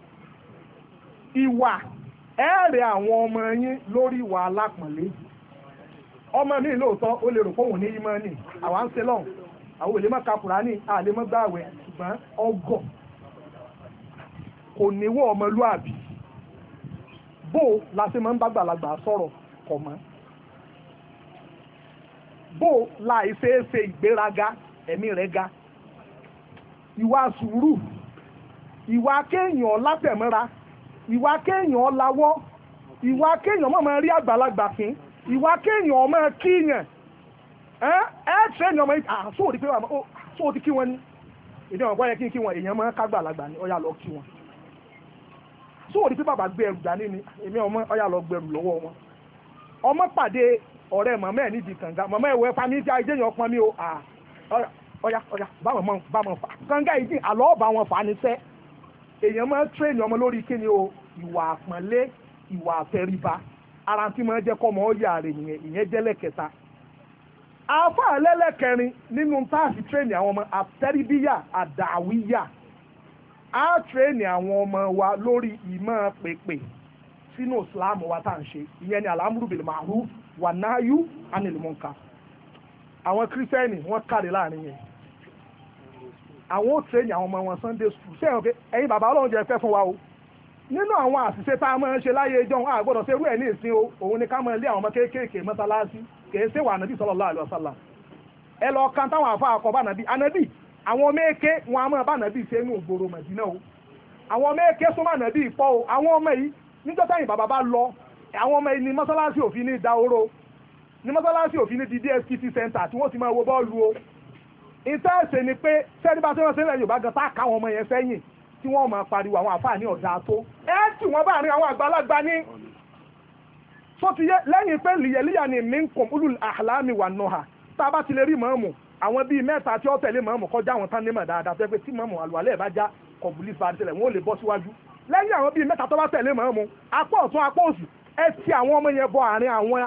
ìwà ẹ̀rẹ̀ àwọn ọmọ yín lórí ìwà alápọ̀nlé ọmọ mi lóòótọ́ ó lè rò pé òun ní ìmánì àwa ń ṣe lọ́hùn àwọn olè má ka Kùránì àlè má gbààwẹ̀ ṣùgbọ́n ọgọ̀ kò níwọ̀ ọmọlúàbí bó la ṣe máa ń bá gbàlagbà sọ̀rọ̀ kọ̀ mọ́ bó la ìṣeéṣe ìgbéraga ẹ̀mí rẹ̀ ga ìwà sùúrù ìwà kéèyàn látẹ̀mọ́ra ìwà kéèyàn lawọ́ ìwà kéèyàn máa rí àgbàlagbà fín ìwà kéèyàn máa kíyàn tẹ́ẹ̀nì ọmọ àṣọ òdì pé àṣọ òdì kí wọ́n ní ìdí ọ̀gbọ́n yẹ kí wọ́n èèyàn máa kágbàlagbà ní ọ̀yà lọ kí wọ́n àṣọ òdì pé bàbá gbé ẹrù dání ni èmi ọmọ ọ̀yà lọ gbẹrù lọ́wọ́ wọn ọmọ pàdé ọ̀rẹ́ màmá ẹ̀ nídìí kànga màmá ẹ̀ wọ ẹ̀fà ní ìjà ìjẹyàn ọpọn mi o ọ̀yà báwọn fà kànga ìdí àlọ́ ọ̀bà wọn fà ní sẹ́ èèyàn máa tẹ́ẹ̀nì ọmọ lórí kíni o ìwà àpọ́nlé ìwà àfẹ́ríba ara tí máa jẹ́ kọ́ ọmọ ọ̀yà rẹ̀ nìyẹn ìyẹn jẹ́ lẹ́kẹta àfáà lẹ́lẹ́kẹrin nínú táàsì tírẹ́nì àwọn ọmọ àtẹ́ríbíyà àdàwíyà á tírẹ́nì àwọn ọmọ wa lórí ìmọ̀ pèpè sínú ìsìláàmù wa tá à ń ṣe ìyẹn ni al-amru bil ma'ruf wa nahyu anil munkar àwọn kírísítẹ́nì wọ́n káre láàrin yẹn àwọn ó tírẹ́nì àwọn ọmọ wọn Sunday school ṣé ẹ̀yin bàbá Ọlọ́run jẹ́ fẹ́ fún wa o nínú àwọn àṣìṣe tá a máa ń ṣe láyé ìjọ a gbọ́dọ̀ ṣe irú ẹ̀ ní ìsìn o òun ni ká máa lé àwọn ọmọ kéékèèké mọ́sálásí kìí ṣe wà nàbí sallallahu alaihi wasallam ẹ lọ kan táwọn àfa àkọ́ bá nàbí ànàbí àwọn ọmọ èké wọn a máa bá nàbí ṣe inú ìgboro Mẹ̀dínà o àwọn ọmọ èké súnmọ́ ànàbí ìpọ́ o àwọn ọmọ yìí níjọ́ táyìn bàbá bá lọ àwọn ọmọ yìí ní mọ́sálásí òfin ní dahoro ní mọ́sálásí òfin ní di DSTV center tí wọ́n ti máa wo bọ́ọ̀lù o ìtẹ́ẹ̀sẹ̀ ni pé sẹ́ni bá sẹ́wọ́n sẹ́lẹ̀ Yorùbá gan tá a káwọn ọmọ yẹn sẹ́yìn tí wọ́n máa pariwo àwọn àfáà ní ọ̀dà tó tí wọ́n bá rí àwọn àgbàlagbà ní tó ti yé lẹ́yìn pé lìyẹ̀lìyà ni minkum ulul ahlami wà nọ́ha tá a bá ti lè rí mọ́ọ̀mù àwọn bíi mẹ́ta tí ó tẹ̀lé mọ́ọ̀mù kọjá àwọn tán nímọ̀ dáadáa fẹ́ pé tí mọ́ọ̀mù àlùwalẹ̀ bá já kọ̀bùlì fàdísẹ̀lẹ̀ wọ́n ò lè bọ́ síwájú lẹ́yìn àwọn bíi mẹ́ta tó bá tẹ̀lé mọ́ọ̀mù apá ọ̀tún apá òsì ẹ ti àwọn ọmọ yẹn bọ àárín àwọn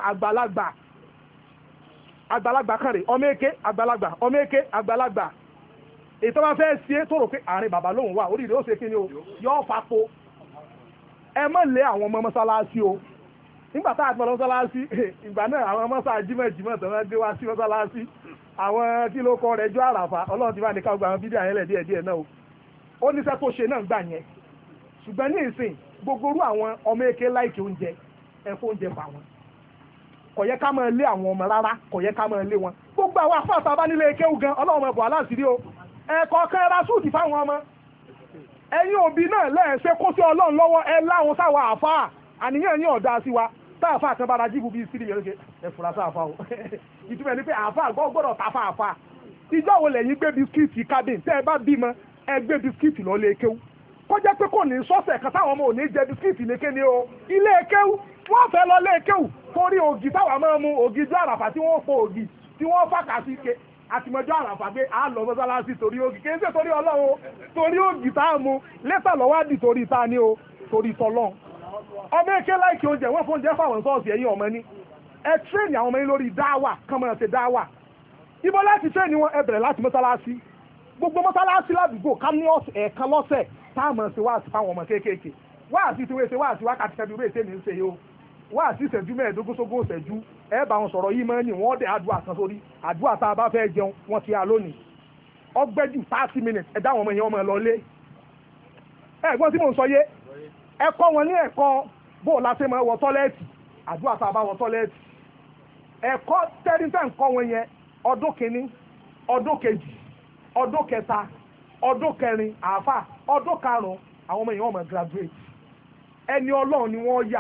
àgbàlagbà kan rè ọmọ èké àgbàlagbà ọmọ èké àgbàlagbà ètò bá fẹ́ ṣe tó rò pé àárín bàbá lóhùn wà orí rẹ̀ ó ṣe kí ni o yọ fapò ẹ má lé àwọn ọmọ mọ́sálásí o nígbà tá a ti mọ mọ́sálásí ìgbà náà àwọn mọ́sá jímọ̀ tó wọ́n gbé wá sí mọ́sálásí àwọn tí ló kọ rẹ̀ jọ àràfà Ọlọ́run ti bá ní ká gba àwọn fídíò àyẹ̀lẹ̀ díẹ̀ náà o ó níṣẹ́ tó ṣe náà gbà yẹn ṣùgbọ́n ní ìsìn gbogbo orú àwọn ọmọ èké láìkí oúnjẹ ẹ fún oúnjẹ fà wọn kò yẹ ká máa lé àwọn ọmọ rárá kò yẹ ká máa lé wọn gbogbo àwọn afáàtà bá nílé kéwù gan Ọlọ́run ẹ̀bùn aláṣìírí o ẹ̀kọ́ kan ẹra súùtì fáwọn ọmọ ẹ̀yin òbí náà lẹ́ẹ̀ṣẹ́ kó sí Ọlọ́run lọ́wọ́ ẹ láwọn sáwọ àfáà àníyàn ní ọ̀dà sí wa táàfáà kan bára jíbu bíi sírí yẹn ẹ fura sáàfáà o ìtumọ̀ ní pé àfáà gbọ́dọ̀ tàfà àfáà ìjọ wo lẹ́yìn gbé bisikíìtì cabin tẹ́ ẹ bá bímọ ẹ gbé bisikíìtì lọ lé kéwú kọjá pé kò ní sọ́sẹ̀ kan táwọn ọmọ ò ní jẹ bisikíìtì lékè ní o ilé kéwú wọ́n fẹ́ lọ lé kéwú torí ògì táwọn máa mu ògì jọ àràfà tí wọ́n po ògì tí wọ́n fàkà sí ike àtìmọ́jọ́ àràfà pé a lọ mọ́sálásí torí ògì kì í ṣe torí Ọlọ́run torí ògì tá a mu lẹ́tà lọ́wọ́ àdì torí ta ni o torí tọ́lọ́n ọmọ èké láìkí oúnjẹ wọ́n fún oúnjẹ fáwọn sọ́ọ̀sì ẹ̀yìn ọmọ ní ẹ tírẹ́nì àwọn ọmọ yín lórí dáwà kán máa ṣe dáwà ibo láti tírẹ́nì wọn ẹ bẹ̀rẹ̀ láti mọ́sálásí gbogbo mọ́sálásí ládùúgbò ká ní ẹ̀ẹ̀kan lọ́sẹ̀ táàmù ṣe wáàsí fáwọn ọmọ kéékèèké wáàsí tí wọ́n ṣe wáàsí wákàtí kẹbi wọ́n ṣe ní ṣe yìí o wáàsí ìṣẹ́jú mẹ́ẹ̀ẹ́dógún sógún ìṣẹ́jú ẹ bá wọn sọ̀rọ̀ yìí mọ́ ní wọ́n dẹ̀ àdúrà kan sórí àdúrà tá a bá fẹ́ jẹun wọ́n ti há lónìí ọgbẹ́jù 30 minutes ẹ dá àwọn ọmọ yẹn ọmọ lọ lé ẹ̀gbọ́n tí mò ń sọ yé ẹ kọ́ wọn ní ẹ̀kọ́ bó la ṣe máa wọ tọ́lẹ́ẹ̀tì àdúrà tá a bá wọ tọ́lẹ́ẹ̀tì ẹ̀kọ́ tẹ́rìntẹ́ nǹkan wọn yẹn ọdún kìíní ọdún kejì ọdún kẹta ọdún kẹrin àáfà ọdún karùn-ún àwọn ọmọ yẹn wọ́n máa graduate ẹni Ọlọ́run ni wọ́n yà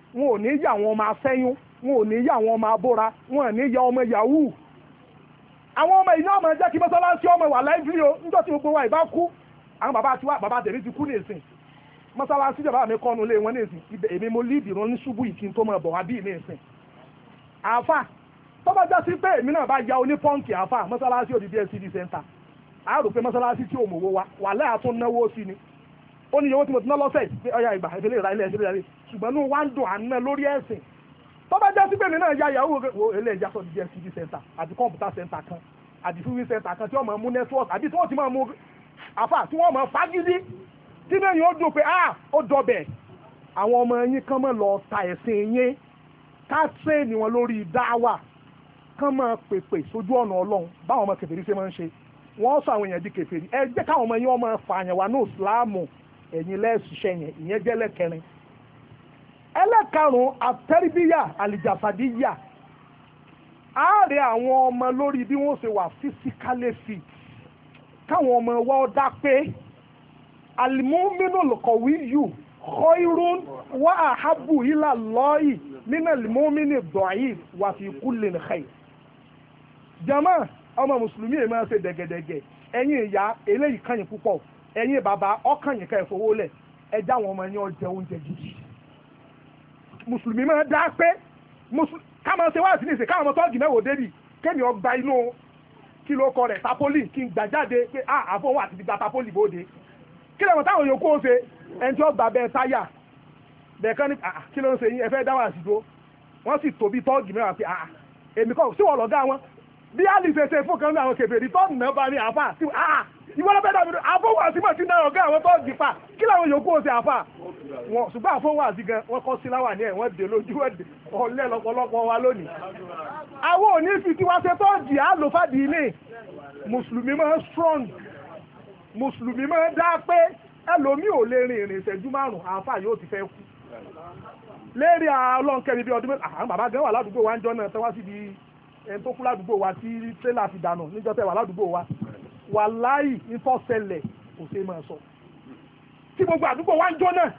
wọn ò ní yà àwọn ọmọ afẹ́yún wọn ò ní yà àwọn ọmọ abóra wọn ò ní yà ọmọ yahoo àwọn ọmọ ìná ọmọ jẹ́ kí mọ́sálásí ọmọ wà láìpẹ́ o níjọ́ tí gbogbo wa ìbá kú àwọn bàbá tèmi ti kú ní ìsìn mọ́sálásí bàbá mi kọ́nu lé wọn ní ìsìn èmi mo líìdì rán ní ṣubú yìí kí n tó mọ̀ bọ̀ wá bí ní ìsìn àáfà tó bá já sí pé èmi náà bá ya oní pọ́ǹkì àáfà mọ́sálásí òdìdí LCD center a rò pé mọ́sálásí tí òmòwò wa wà láyà tó náwó sí ni ó ní owó tí mo ti ná lọ́sẹ̀ pé ọya ìgbà ìfẹ́lẹ́ ìra ilé ẹ̀sìn rẹ̀ ṣùgbọ́n ní wá ń dùn àná lórí ẹ̀sìn tó bá já sí pé èmi náà ya ìyàwó wo ilé ìjà sọ di LCD center àti kọ̀ǹpútà center kan àti fúwí center kan tí wọ́n máa mú network àbí tí wọ́n ti máa mú àáfà tí wọ́n máa fagídí tí lẹ́yìn ó dùn pé ó dọbẹ̀ àwọn ọmọ yín kán mọ̀ lọ ta ẹ̀sìn yín ká tírèènì wọn lórí dáwà kán máa pèpè sójú ọ̀nà ọlọ́run báwọn ọmọ kèfèrí ṣe máa ń ṣe wọ́n sọ àwọn èèyàn di kèfèrí ẹ jẹ́ káwọn ọmọ yín ọmọ fààyàn wà ní ìsìláàmù ẹ̀yìn lẹ́ẹ̀ṣiṣẹ́ yẹn ìyẹn jẹ́ lẹ́kẹrin ẹlẹ́karùn-ún àtẹ́rìbíyà àlìjàfàdíyà ààrẹ àwọn ọmọ lórí bí wọ́n ṣe wà physically fit káwọn ọmọ wa ó dá pé alimuminu lukọwiyu khairun wa ahabu ila Allahi mina alimumini dọ̀yì wà fi kulli khair. jama ọmọ mùsùlùmí ẹ̀ máa ṣe dẹ̀gẹ̀dẹ̀gẹ̀ ẹ̀yin ìyá eléyìí kànyìn púpọ̀ ẹ̀yin bàbá ọkànyìn ká ẹ̀fọwọ́ lẹ̀ ẹja àwọn ọmọ yẹn ọjẹ oúnjẹ gidi. mùsùlùmí máa dá pé ká máa ṣe wá sí ní ìsìn káwọn ọmọ tọ́ọ̀gì mẹ́wòó débì kéèmì ọgbà inú kí ló kọ rẹ̀ tapoli kí n gbà jáde pé àfọwọ́ àti gbà tapoli bóde kí lẹ́wọ̀n táwọn yòókù ó ṣe ẹni tí ó gbà bẹ́ẹ̀ táyà bẹ́ẹ̀ kan ní kí ló ń ṣe yín ẹ fẹ́ dá wà sí tó wọ́n sì tóbi tọ́ọ̀gì mẹ́wàá pé èmi kọ́ sí wọ́n lọ́gá wọn bí a lè ṣe fún kan ní àwọn kèfèrí tọ́ọ̀gì náà bá ní àfà sí ìwọ́n lọ́pẹ́ dàbí àfọwọ́ àti mọ̀ sí náà ọ̀gá àwọn tọ́ọ̀gì pa kí làwọn yòókù ó ṣe àfà wọn ṣùgbọ́n àfọwọ́ àti gan wọ́n kọ́ sí láwà ní ẹ̀ wọ́n dé lójú ọ̀lẹ́ lọ́pọ̀lọpọ̀ wa lónìí àwọn òní fi tí wá ṣe tọ́ọ̀gì á lò fàdí ilé mùsùlùmí máa ń strong mùsùlùmí máa ń dá pé ẹlòmíì ò lè rin ìrìn ìṣẹ́jú márùn-ún àáfà yóò ti fẹ́ kú lérí ọlọ́nkẹ́mi bí ọdún mẹ́ta àwọn bàbá gan wà ládùúgbò wa ń jọ náà tẹ́wá sí di ẹni tó kú ládùúgbò wa tí tírélà fi dànù níjọ́ tẹ́ wà ládùúgbò wa wàláhì ìfọ́sẹ̀lẹ̀ kò ṣe máa sọ tí gbogbo àdúgbò wa ń jọ náà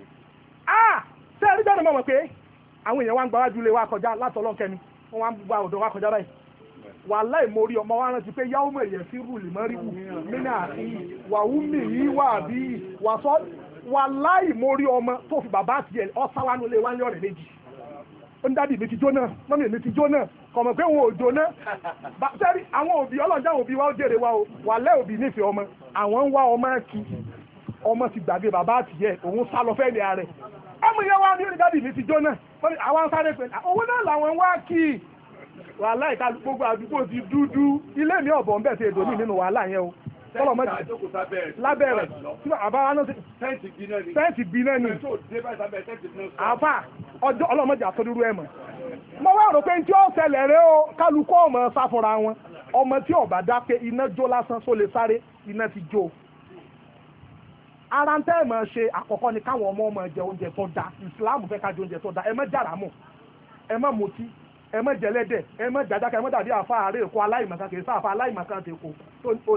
ṣé ẹ̀rí jáde mọ̀ pé àwọn èèyàn wa ń gbáwájú lé wa kọjá látọlọ́nkẹ́mi wọ́n wá ń gba ọ̀dọ̀ wa kọjá báyìí wàláì mo rí ọmọ wa rántí pé yáwó mẹ̀yẹ sí rúlì mọ́ríwù nínú àti wàhúmì yìí wà bí wàsọ́ wàláì mo rí ọmọ tó fi bàbá àti ẹ̀ ọ́sáwánú lé wálé ọ̀rẹ́ méjì ó ní dádì mi ti jóná mọ́mí mi ti jóná kọ̀mọ̀ pé wọn ò jóná sẹ́rí àwọn òbí ọlọ́jà òbí wa ó jèrè wa o wàlẹ́ òbí nífẹ̀ẹ́ ọmọ àwọn ń wá ọmọ kí ọmọ ti gbàgbé bàbá àti ẹ̀ òun sá lọ fẹ́ẹ́ ní ààrẹ ọmọ yẹn wá ní dádì mi ti jóná àwọn sáré pé owó náà làwọn ń wá kí wàhálà ìka gbogbo àdúgbò ti dúdú ilé mi ọ̀bọ̀n bẹ́ẹ̀ ti èdò mi nínú wàhálà yẹn o tọ́lọ̀ mọ́jì lábẹ́rẹ̀ tí àbára náà sẹ́ǹtì bí náà ni àfà ọjọ́ ọlọ́mọdé àtọ́dúró ẹ̀ mọ̀ mo wá rò pé tí ó ṣẹlẹ̀ rẹ o kálukú ọmọ sáfọ́ra wọn ọmọ tí ọba dá pé iná jó lásán só lè sáré iná ti jó ara ń tẹ́ ẹ̀ máa ṣe àkọ́kọ́ ni káwọn ọmọ jẹ oúnjẹ tó da ìsìláàmù fẹ́ ká jẹ oúnjẹ tó da ẹ má jàràmù ẹ má mutí ẹ má jẹlẹ́dẹ̀ ẹ má jàjáka ẹ má dàbí àfa àárẹ̀ èkó aláìmọ̀kan kì í sáfà aláìmọ̀kan ti kò tó o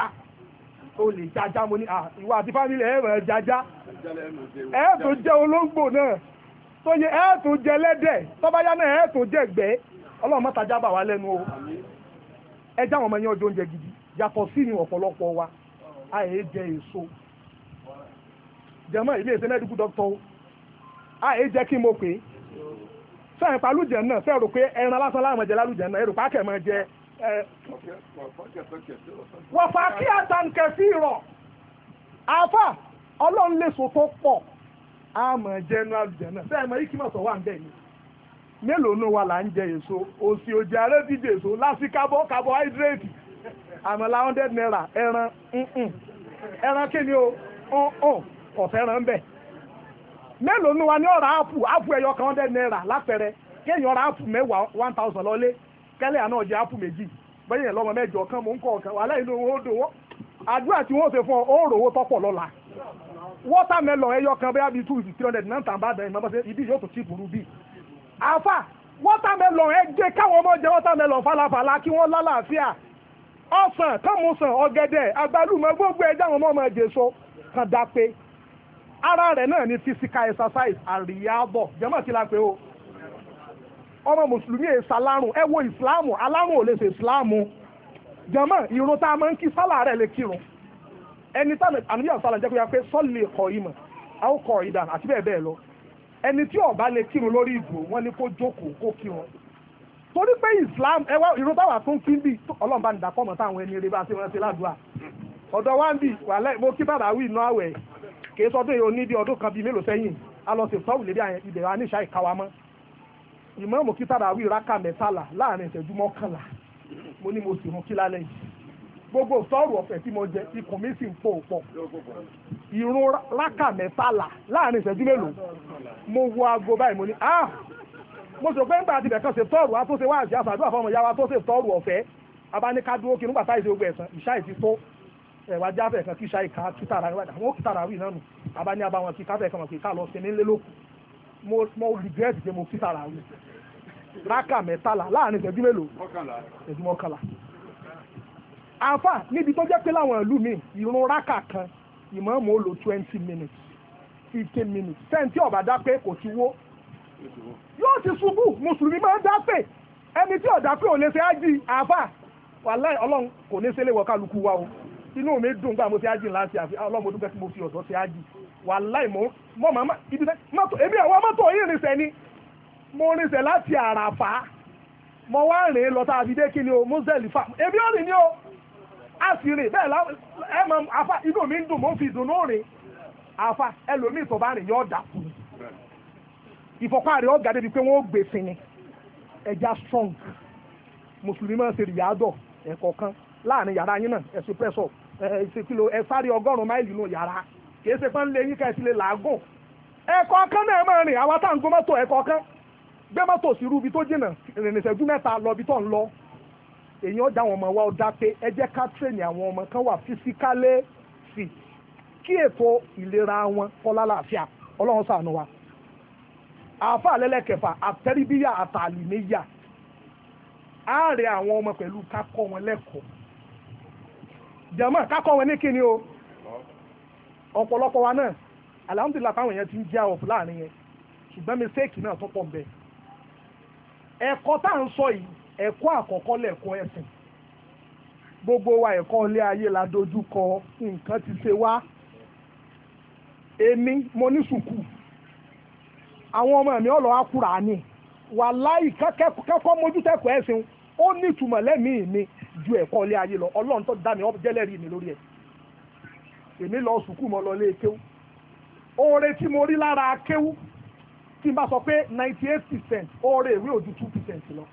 lè jájá mo ní ìwà àti fámìlì ẹ rẹ̀ jájá ẹ tó jẹ olóńgbò náà tó yẹ ẹ tó jẹlẹ́dẹ̀ tọ́báyá náà ẹ tó jẹ gbẹ́ ọlọ́run má tajà bà wá lẹ́nu o ẹ já wọn ọmọ yẹn ọjọ́ oúnjẹ gidi yàtọ̀ sí ní ọ̀pọ̀lọpọ̀ wa àyè jẹ èso jẹmọ́ ilé ìṣẹ́ mẹ́díkù dọ́kítọ̀ àyè jẹ́ kí mo pè é sẹ́yìn pa lùjẹ̀ náà sẹ́yìn rò pé ẹran lásán láwọn ẹ̀jẹ̀ lálùjẹ̀ náà èrò pákẹ́ máa jẹ wọ́n fà kí àtànkẹ́ sí ìrọ̀ àfà ọlọ́run lè so tó pọ̀ àmọ̀ jẹ́ inú àlùjẹ̀ náà sẹ́yìn mọ̀ ikí mọ̀sọ̀ wà ń bẹ̀ ni mélòó nù wa là ń jẹ èso òsì òjì àrẹ́ díje èso láti carbohydrate àmàlà 100 naira ẹran kí ni o ọ̀fẹ́ ran bẹ́ẹ̀ mélòó ní wa ní ọ̀rọ̀ áàpù ẹyọ kan 100 naira lápẹẹrẹ kéèyàn ọ̀rọ̀ áàpù mẹ́wàá 1000 lọ́lé kẹ́lẹ́ àná ọjà áàpù méjì bẹ́yìn lọ́mọ mẹ́jọ kan mò ń kọ́ ọ̀kan wàhálà inú owó dò wọ́n àdúrà tí wọ́n ṣe fún ọ ó rò owó tọ́pọ̀ lọ́la watermelon ẹyọ kan bẹ́yà bíi 200-300 náà tàn bá bẹ̀rẹ̀ ìmọ̀ ibi yóò tó chíìpù rú bí. àfà watermelon ẹ jẹ́ káwọn ọmọ jẹ watermelon falafala kí wọ́n lálàáfíà ọsàn kàmùsàn ọ̀gẹ̀dẹ̀ àgbálùmọ̀ gbogbo ẹja àwọn ọmọ ẹ̀jẹ̀ so kan dá pé ara rẹ̀ náà ni physical exercise àríyábọ̀ jẹ́mọ̀ kí la pé o ọmọ mùsùlùmí èsà alárùn ẹ wo ìsìláàmù alárùn ò lè ṣe ìsìláàmù jẹ́mọ̀ ìrun tá a máa ń kí sálà rẹ̀ lè kírun ẹni táwọn àníyàn sálà jẹ́ pé wọ́n pé sọ́ọ̀lì ẹ̀kọ́ ìmọ̀ àwọn kọ̀ ìdàn àti bẹ́ẹ̀ bẹ́ẹ̀ lọ ẹni tí ó bá lè kírun lórí ìdúró wọ́n ní kó jókòó kó kírun torí pé Islam ẹwà ìrun táwà tó ń kí bí Ọlọ́run bá ń dàpọ̀ mọ́ táwọn ẹni rẹ bá ṣe wọ́n ṣe ládùúgbà ọ̀dọ̀ wa ń bì wàlẹ́ mo kí bàbá wí inú àwẹ̀ kìí sọdún èyí oníbi ọdún kan bíi mélòó sẹ́yìn a lọ sí sọ́ọ̀wù lédè àyẹn ibẹ̀ wa ní ìṣá ìkáwa mọ́ ìmọ̀ mo kí bàbá wí rákà mẹ́tàlá láàrin ìṣẹ́jú mọ́kànlá mo ní mo sì mú kí lálẹ́ yìí gbogbo sọ́ọ̀rù ọ̀fẹ́ tí mo jẹ ikùn mi sì ń pò pọ̀ ìrun rákà mẹ́tàlá láàrin ìṣẹ́jú mélòó mo wo aago báyìí mo ní mo sọ pé nígbà àti ìbẹ̀kan ṣe tọ́ọ̀rù wa tó ṣe wá àti àfàdúrà fọmọ ìyá wa tó ṣe tọ́ọ̀rù ọ̀fẹ́ abáníkádúró kí nígbà táyì ṣe gbogbo ẹ̀sán ìṣá ìti tó ẹ̀wà jáfẹ́ kan kí ìṣá ìka kítàrà níwájú àwọn kítàrà wì náà nù abáni abáwọn kí káfẹ́ kan mọ̀ pé ká lọ sí nílé lókù mo regret pé mo kítàrà wì rákà mẹ́tàlá láàrin ìṣẹ́jú mélòó ìṣẹ́jú mọ́kànlá àfà níbi tó jẹ́ pé láwọn ìlú mi ìrun rákà kan ìmáàmù ó lò 20 minutes 15 minutes sẹ́ńtì ọ̀bà dá pé kò ti wó yóò ti ṣubú mùsùlùmí máa ń dá pé ẹni tí ọ̀dà pé ò lè ṣe ájì àfà wàláhì ọlọ́run kò ní ṣẹlẹ̀ wọ kálukú wa o inú mi dùn gbà mo ṣe ájì ńlá sí àfi ọlọ́run mo dúpẹ́ tí mo fi ọ̀dọ́ ṣe ájì wàláhì mọ́ màmá ibi tẹ́ mọ́tò èmi àwọn mọ́tò yìí rìnsẹ̀ ni mo rìnsẹ̀ láti àràfà mo wá rìn lọ tá a fi dé kí ni o Muzdalifa èmi ò rìn ni o a sì rìn bẹ́ẹ̀ lá ẹ mọ àfà inú mi ń dùn mo fi ìdùnnú rìn àfà ẹlòmíì tó bá rìn yóò dà kù ìfọ̀pá rẹ̀ ọ̀gá débi pé wọ́n ó gbé sinmi ẹja strong mùsùlùmí máa ń ṣe ìyàdọ̀ ẹ̀kọ́ kan láàrin yàrá yín náà ẹ̀sùn pẹ́sọ̀ ẹ̀sìnkìlò ẹ̀sáré 100 máìlì nù yàrá kìí ṣe pé ń lé yín kẹ́sì lè làágùn ẹ̀kọ́ kan náà máa rìn àwa tá à ń gbé mọ́tò ẹ̀kọ́ kan gbé mọ́tò sí irú ibi tó jìnnà ìrìn ìṣẹ́jú mẹ́ta lọ ibi tó ń lọ èyí ọjà àwọn ọmọ wa ó dá pé ẹ jẹ́ ká tírèèni àwọn ọmọ kan wà physically fit kí ètò ìlera wọn kọ́lá láàfíà Ọlọ́run ṣàánú wa àáfà lẹ́lẹ́kẹfà àtẹ́ríbíyà àtàlìmíyà ààrẹ àwọn ọmọ pẹ̀lú kákọ́ wọn lẹ́kọ̀ọ́ jẹ́mọ́ kákọ́ wọn ní kíni o ọ̀pọ̀lọpọ̀ wa náà alhamdulillah táwọn èèyàn ti ń já ọ̀fù láàrin yẹn ṣùgbọ́n mistake náà tó pọ̀ ń bẹ ẹ̀kọ́ tá à ń sọ yìí ẹ̀kọ́ àkọ́kọ́ lẹ̀kọ́ ẹ̀sìn gbogbo wa ẹ̀kọ́ ilé ayé la dojú kọ nǹkan ti ṣe wá èmi mo ní sùkúù àwọn ọmọ mi ọlọ́ akúra ní wàláhì kẹ́kọ̀ọ́ mójútẹ́kọ̀ọ́ ẹ̀sìn ó ní ìtumọ̀ lẹ́mìí mi ju ẹ̀kọ́ ilé ayé lọ Ọlọ́run tó dá mi ọ́ jẹ́lẹ́rìí mi lórí ẹ̀ èmi lọ sùkúù mọ́ lọ lé kéwú oore tí mo rí lára kéwú tí n bá sọ pé 98% oore ìwé ojú 2% lọ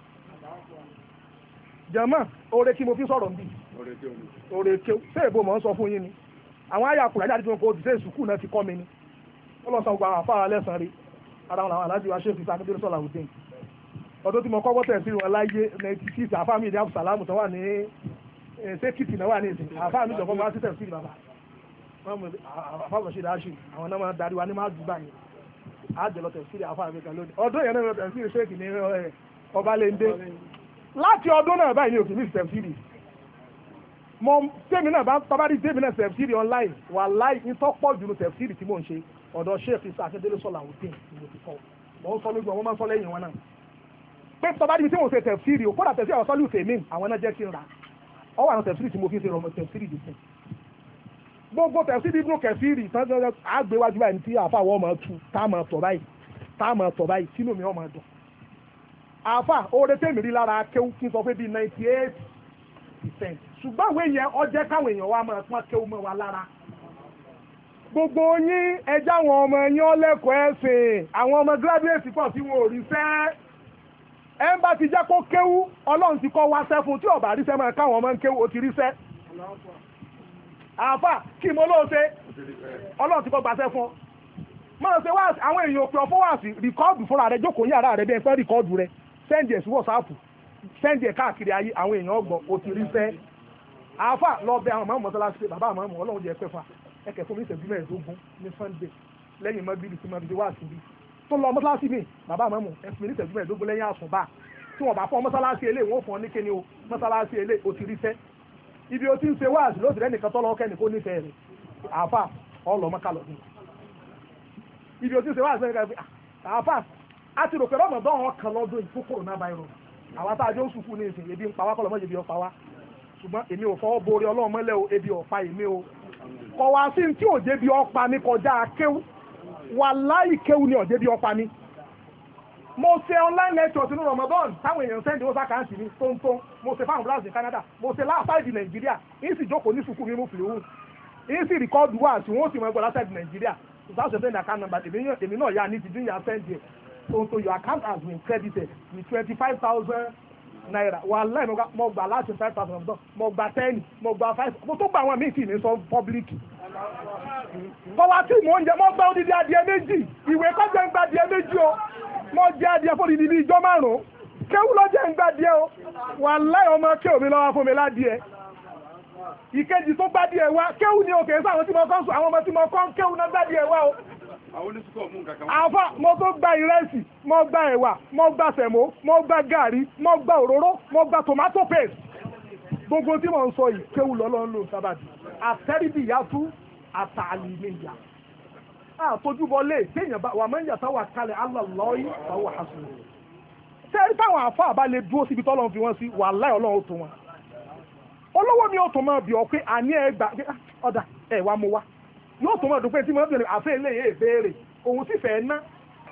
jẹ́mọ́ oore kí mo fi sọ̀rọ̀ nbí oore kéwú ṣé èbó mọ̀ ń sọ fún yín ni àwọn àyà kùrà jáde tí mo kọ́ òdì sí sùkúù náà ti kọ́ mi ni ọlọ́sàn gbogbo àwọn afárá lẹ́sàn-án rí ara wọn làwọn aláàjì wa ṣe fi sàkébí sọ̀lá òdìn ọdún tí mo kọ́ wọ́tẹ̀ sí wọn láyé 96 àfáàmì ìdí àbùsàlámù tó wà ní sẹ́kìtì náà wà ní ìsìn àfáàmì ìjọba bá títẹ̀ sí bàbá àfáàmì ṣe dáṣì àwọn náà máa darí wa ní máa dùgbà yẹn àjẹlọ tẹ̀síìrì àfáàmì kan lónìí ọdún yẹn náà tẹ̀síìrì ṣéèkì ní Ọbalẹ́ndé láti ọdún náà báyìí ní òkè ní tẹ̀síìrì mo tèmi náà bá tọ́bárí tèmi náà tẹ̀síìrì online wà láì ní tọ́pọ̀ jù ní tẹ̀síìrì tí mò ń ṣe ọ̀dọ̀ ṣéèkì sàkédélé sọ̀lá òdìn ìlú ti kọ́ mọ̀ ń sọ lójú àwọn máa ń sọ lẹ́yìn wọn náà pé tọ́ba níbi tí mo ṣe tẹ̀fsírì òkúta tẹ̀fsírì àwọn sọ́lù tèmí àwọn náà jẹ́ kí n ra ọwọ́ àwọn tẹ̀fsírì tí mo fi ń ṣe rọmọ tẹ̀fsírì dì fún gbogbo tẹ̀fsírì ibùdó kẹfìrì àgbéwájú báyìí tí àfa àwọn ọmọ tu táàmù tọ̀ báyìí sínú mi ọmọ dùn àfa oore tèmi rí lára kéwú kí n sọ pé bíi 98% ṣùgbọ́n àwọn èèyàn ọjẹ́ káwọn èèyàn wa máa pọ́n kéwú mọ́ wa lára gbogbo yín ẹjá àwọn ọmọ yín ọlẹ́kọ̀ọ́ ẹ̀sìn àwọn ọmọ gíráduwétì pọ̀ tí wọn ò rí sẹ́ ẹ ń bá ti jẹ́ kó kéwú Ọlọ́run ti kọ́ wá sẹ́ fún tí ọ̀bà ríṣẹ́ máa káwọn ọmọ ń kéwú ó ti ríṣẹ́ àfà kí mo lóò ṣe Ọlọ́run ti kọ́ gbàṣẹ́ fún ọ máa ṣe wá àwọn èèyàn òpin ọ̀fọ́ wá sí rìkọ́ọ̀dù fúnra rẹ jókòó yàrá rẹ bí ẹ fẹ́ rìkọ́ọ̀dù rẹ sẹ́ndì ẹ̀ sí WhatsApp sẹ́ndì ẹ̀ káàkiri ayé àwọn èèyàn ọgbọ̀n ó ti ríṣẹ́ àfà lọ bẹ àwọn màmú mọ́sálásí pé bàbá àmọ́ Ọlọ́run jẹ́ pẹ́fà ẹkẹ fún mi ìṣẹ́jú mẹ́ẹ̀ẹ́dógún ní Sunday lẹ́yìn mọ́bílì tí mọ́bílì wà síbi tó lọ mọ́sálásí mi bàbá àmọ́ ẹ̀fún mi ní ìṣẹ́jú mẹ́ẹ̀ẹ́dógún lẹ́yìn àsùnbà tí wọ́n bá fọ́ mọ́sálásí ilé wọ́n fún ọ ní kíni o mọ́sálásí ilé o ti ríṣẹ́ ibi o ti ń ṣe wáàsì lóṣù lẹ́nìkan tọ́lọ́ kẹ́ni kó nífẹ̀ẹ́ rẹ̀ àáfà ọlọ́ mọ́kàlọ́ ni ibi òtí ṣe wá àṣẹ ìgbà àfà àti rò pé Ramadan wọn kan lọ́dún ìfún coronavirus àwọn tá a jẹ́ oṣù kù ní ìsìn ebi ń pa wá kọ́ lọ́mọ́ ebi ọ̀pá wá ṣùgbọ́n èmi ò fọwọ́ borí Ọlọ́run mọ́lẹ̀ o ebi ọ̀pá èmi o kọ̀ wá sí tí ò jẹ́ bí ọ̀pá mi kọjá kéwú wàláhì kéwú ni ò jẹ́ bí ọ̀pá mi. mo ṣe online lecture sínú Ramadan táwọn èèyàn sẹ́ndì owó sákàǹtì ní tóńtó mo ṣe fáwọn blast ní Canada mo ṣe láàfáìdì Nàìjíríà yìí sì jókòó ní sùkúù mímú fìlíwù yìí sì rìkọ́ọ̀dù wá tí wọ́n sì mọ ẹgbẹ́ láṣẹ́dì Nàìjíríà without sending account number èmi náà yà ní ti dín yà sẹ́ndì ẹ̀ so your account has been credited with 25,000 naira wàláhì mo gbà láti 5,000 mo gbà 10 mo gbà 5 mo tó gba àwọn míì tì ní sọ public kọ́wá tí mò ń jẹ mo gba odidi adìẹ méjì ìwé kọ́jọ́ ń gba adìẹ méjì o mo jẹ adìẹ fún odidi ìjọ márùn-ún kéwú lọ́jọ́ ń gba adìẹ o wàláhì ọmọ kéwú mi lọ́wọ́ fún mi ládìẹ ìkejì tó gba adìẹ wá kéwú ni òkè sáwọn tí mo kọ́ sùn àwọn ọmọ tí mo kọ́ kéwú náà gba adìẹ wá o àfà mo tó gba ìrẹsì mo gba ẹ̀wà mo gba sẹ̀mó mo gba gàrí mo gba òróró mo gba tomato paste gbogbo tí mo ń sọ yìí kéwù lọ́lọ́ ń lò sábàdì àtẹ́rìbìyàtú àtàlìmíyà àtójúbọlé téèyàn bá wà mẹ́yìn àtàwà kalẹ̀ alàlọ́yìn àwọn àṣùwò tẹ́rí táwọn àfà bá lè dúró síbi tọ́lọ́ fi wọ́n sí wàláhì Ọlọ́run tó wọn olówó mi ò tó máa bì ọ́ pé àní ẹgbà ọ̀dà ẹ̀wà mo wá yóò tó mọ̀ dùn pé tí mo bẹ̀rẹ̀ àfẹ́ ilé yẹn ìbéèrè òun sì fẹ́ ná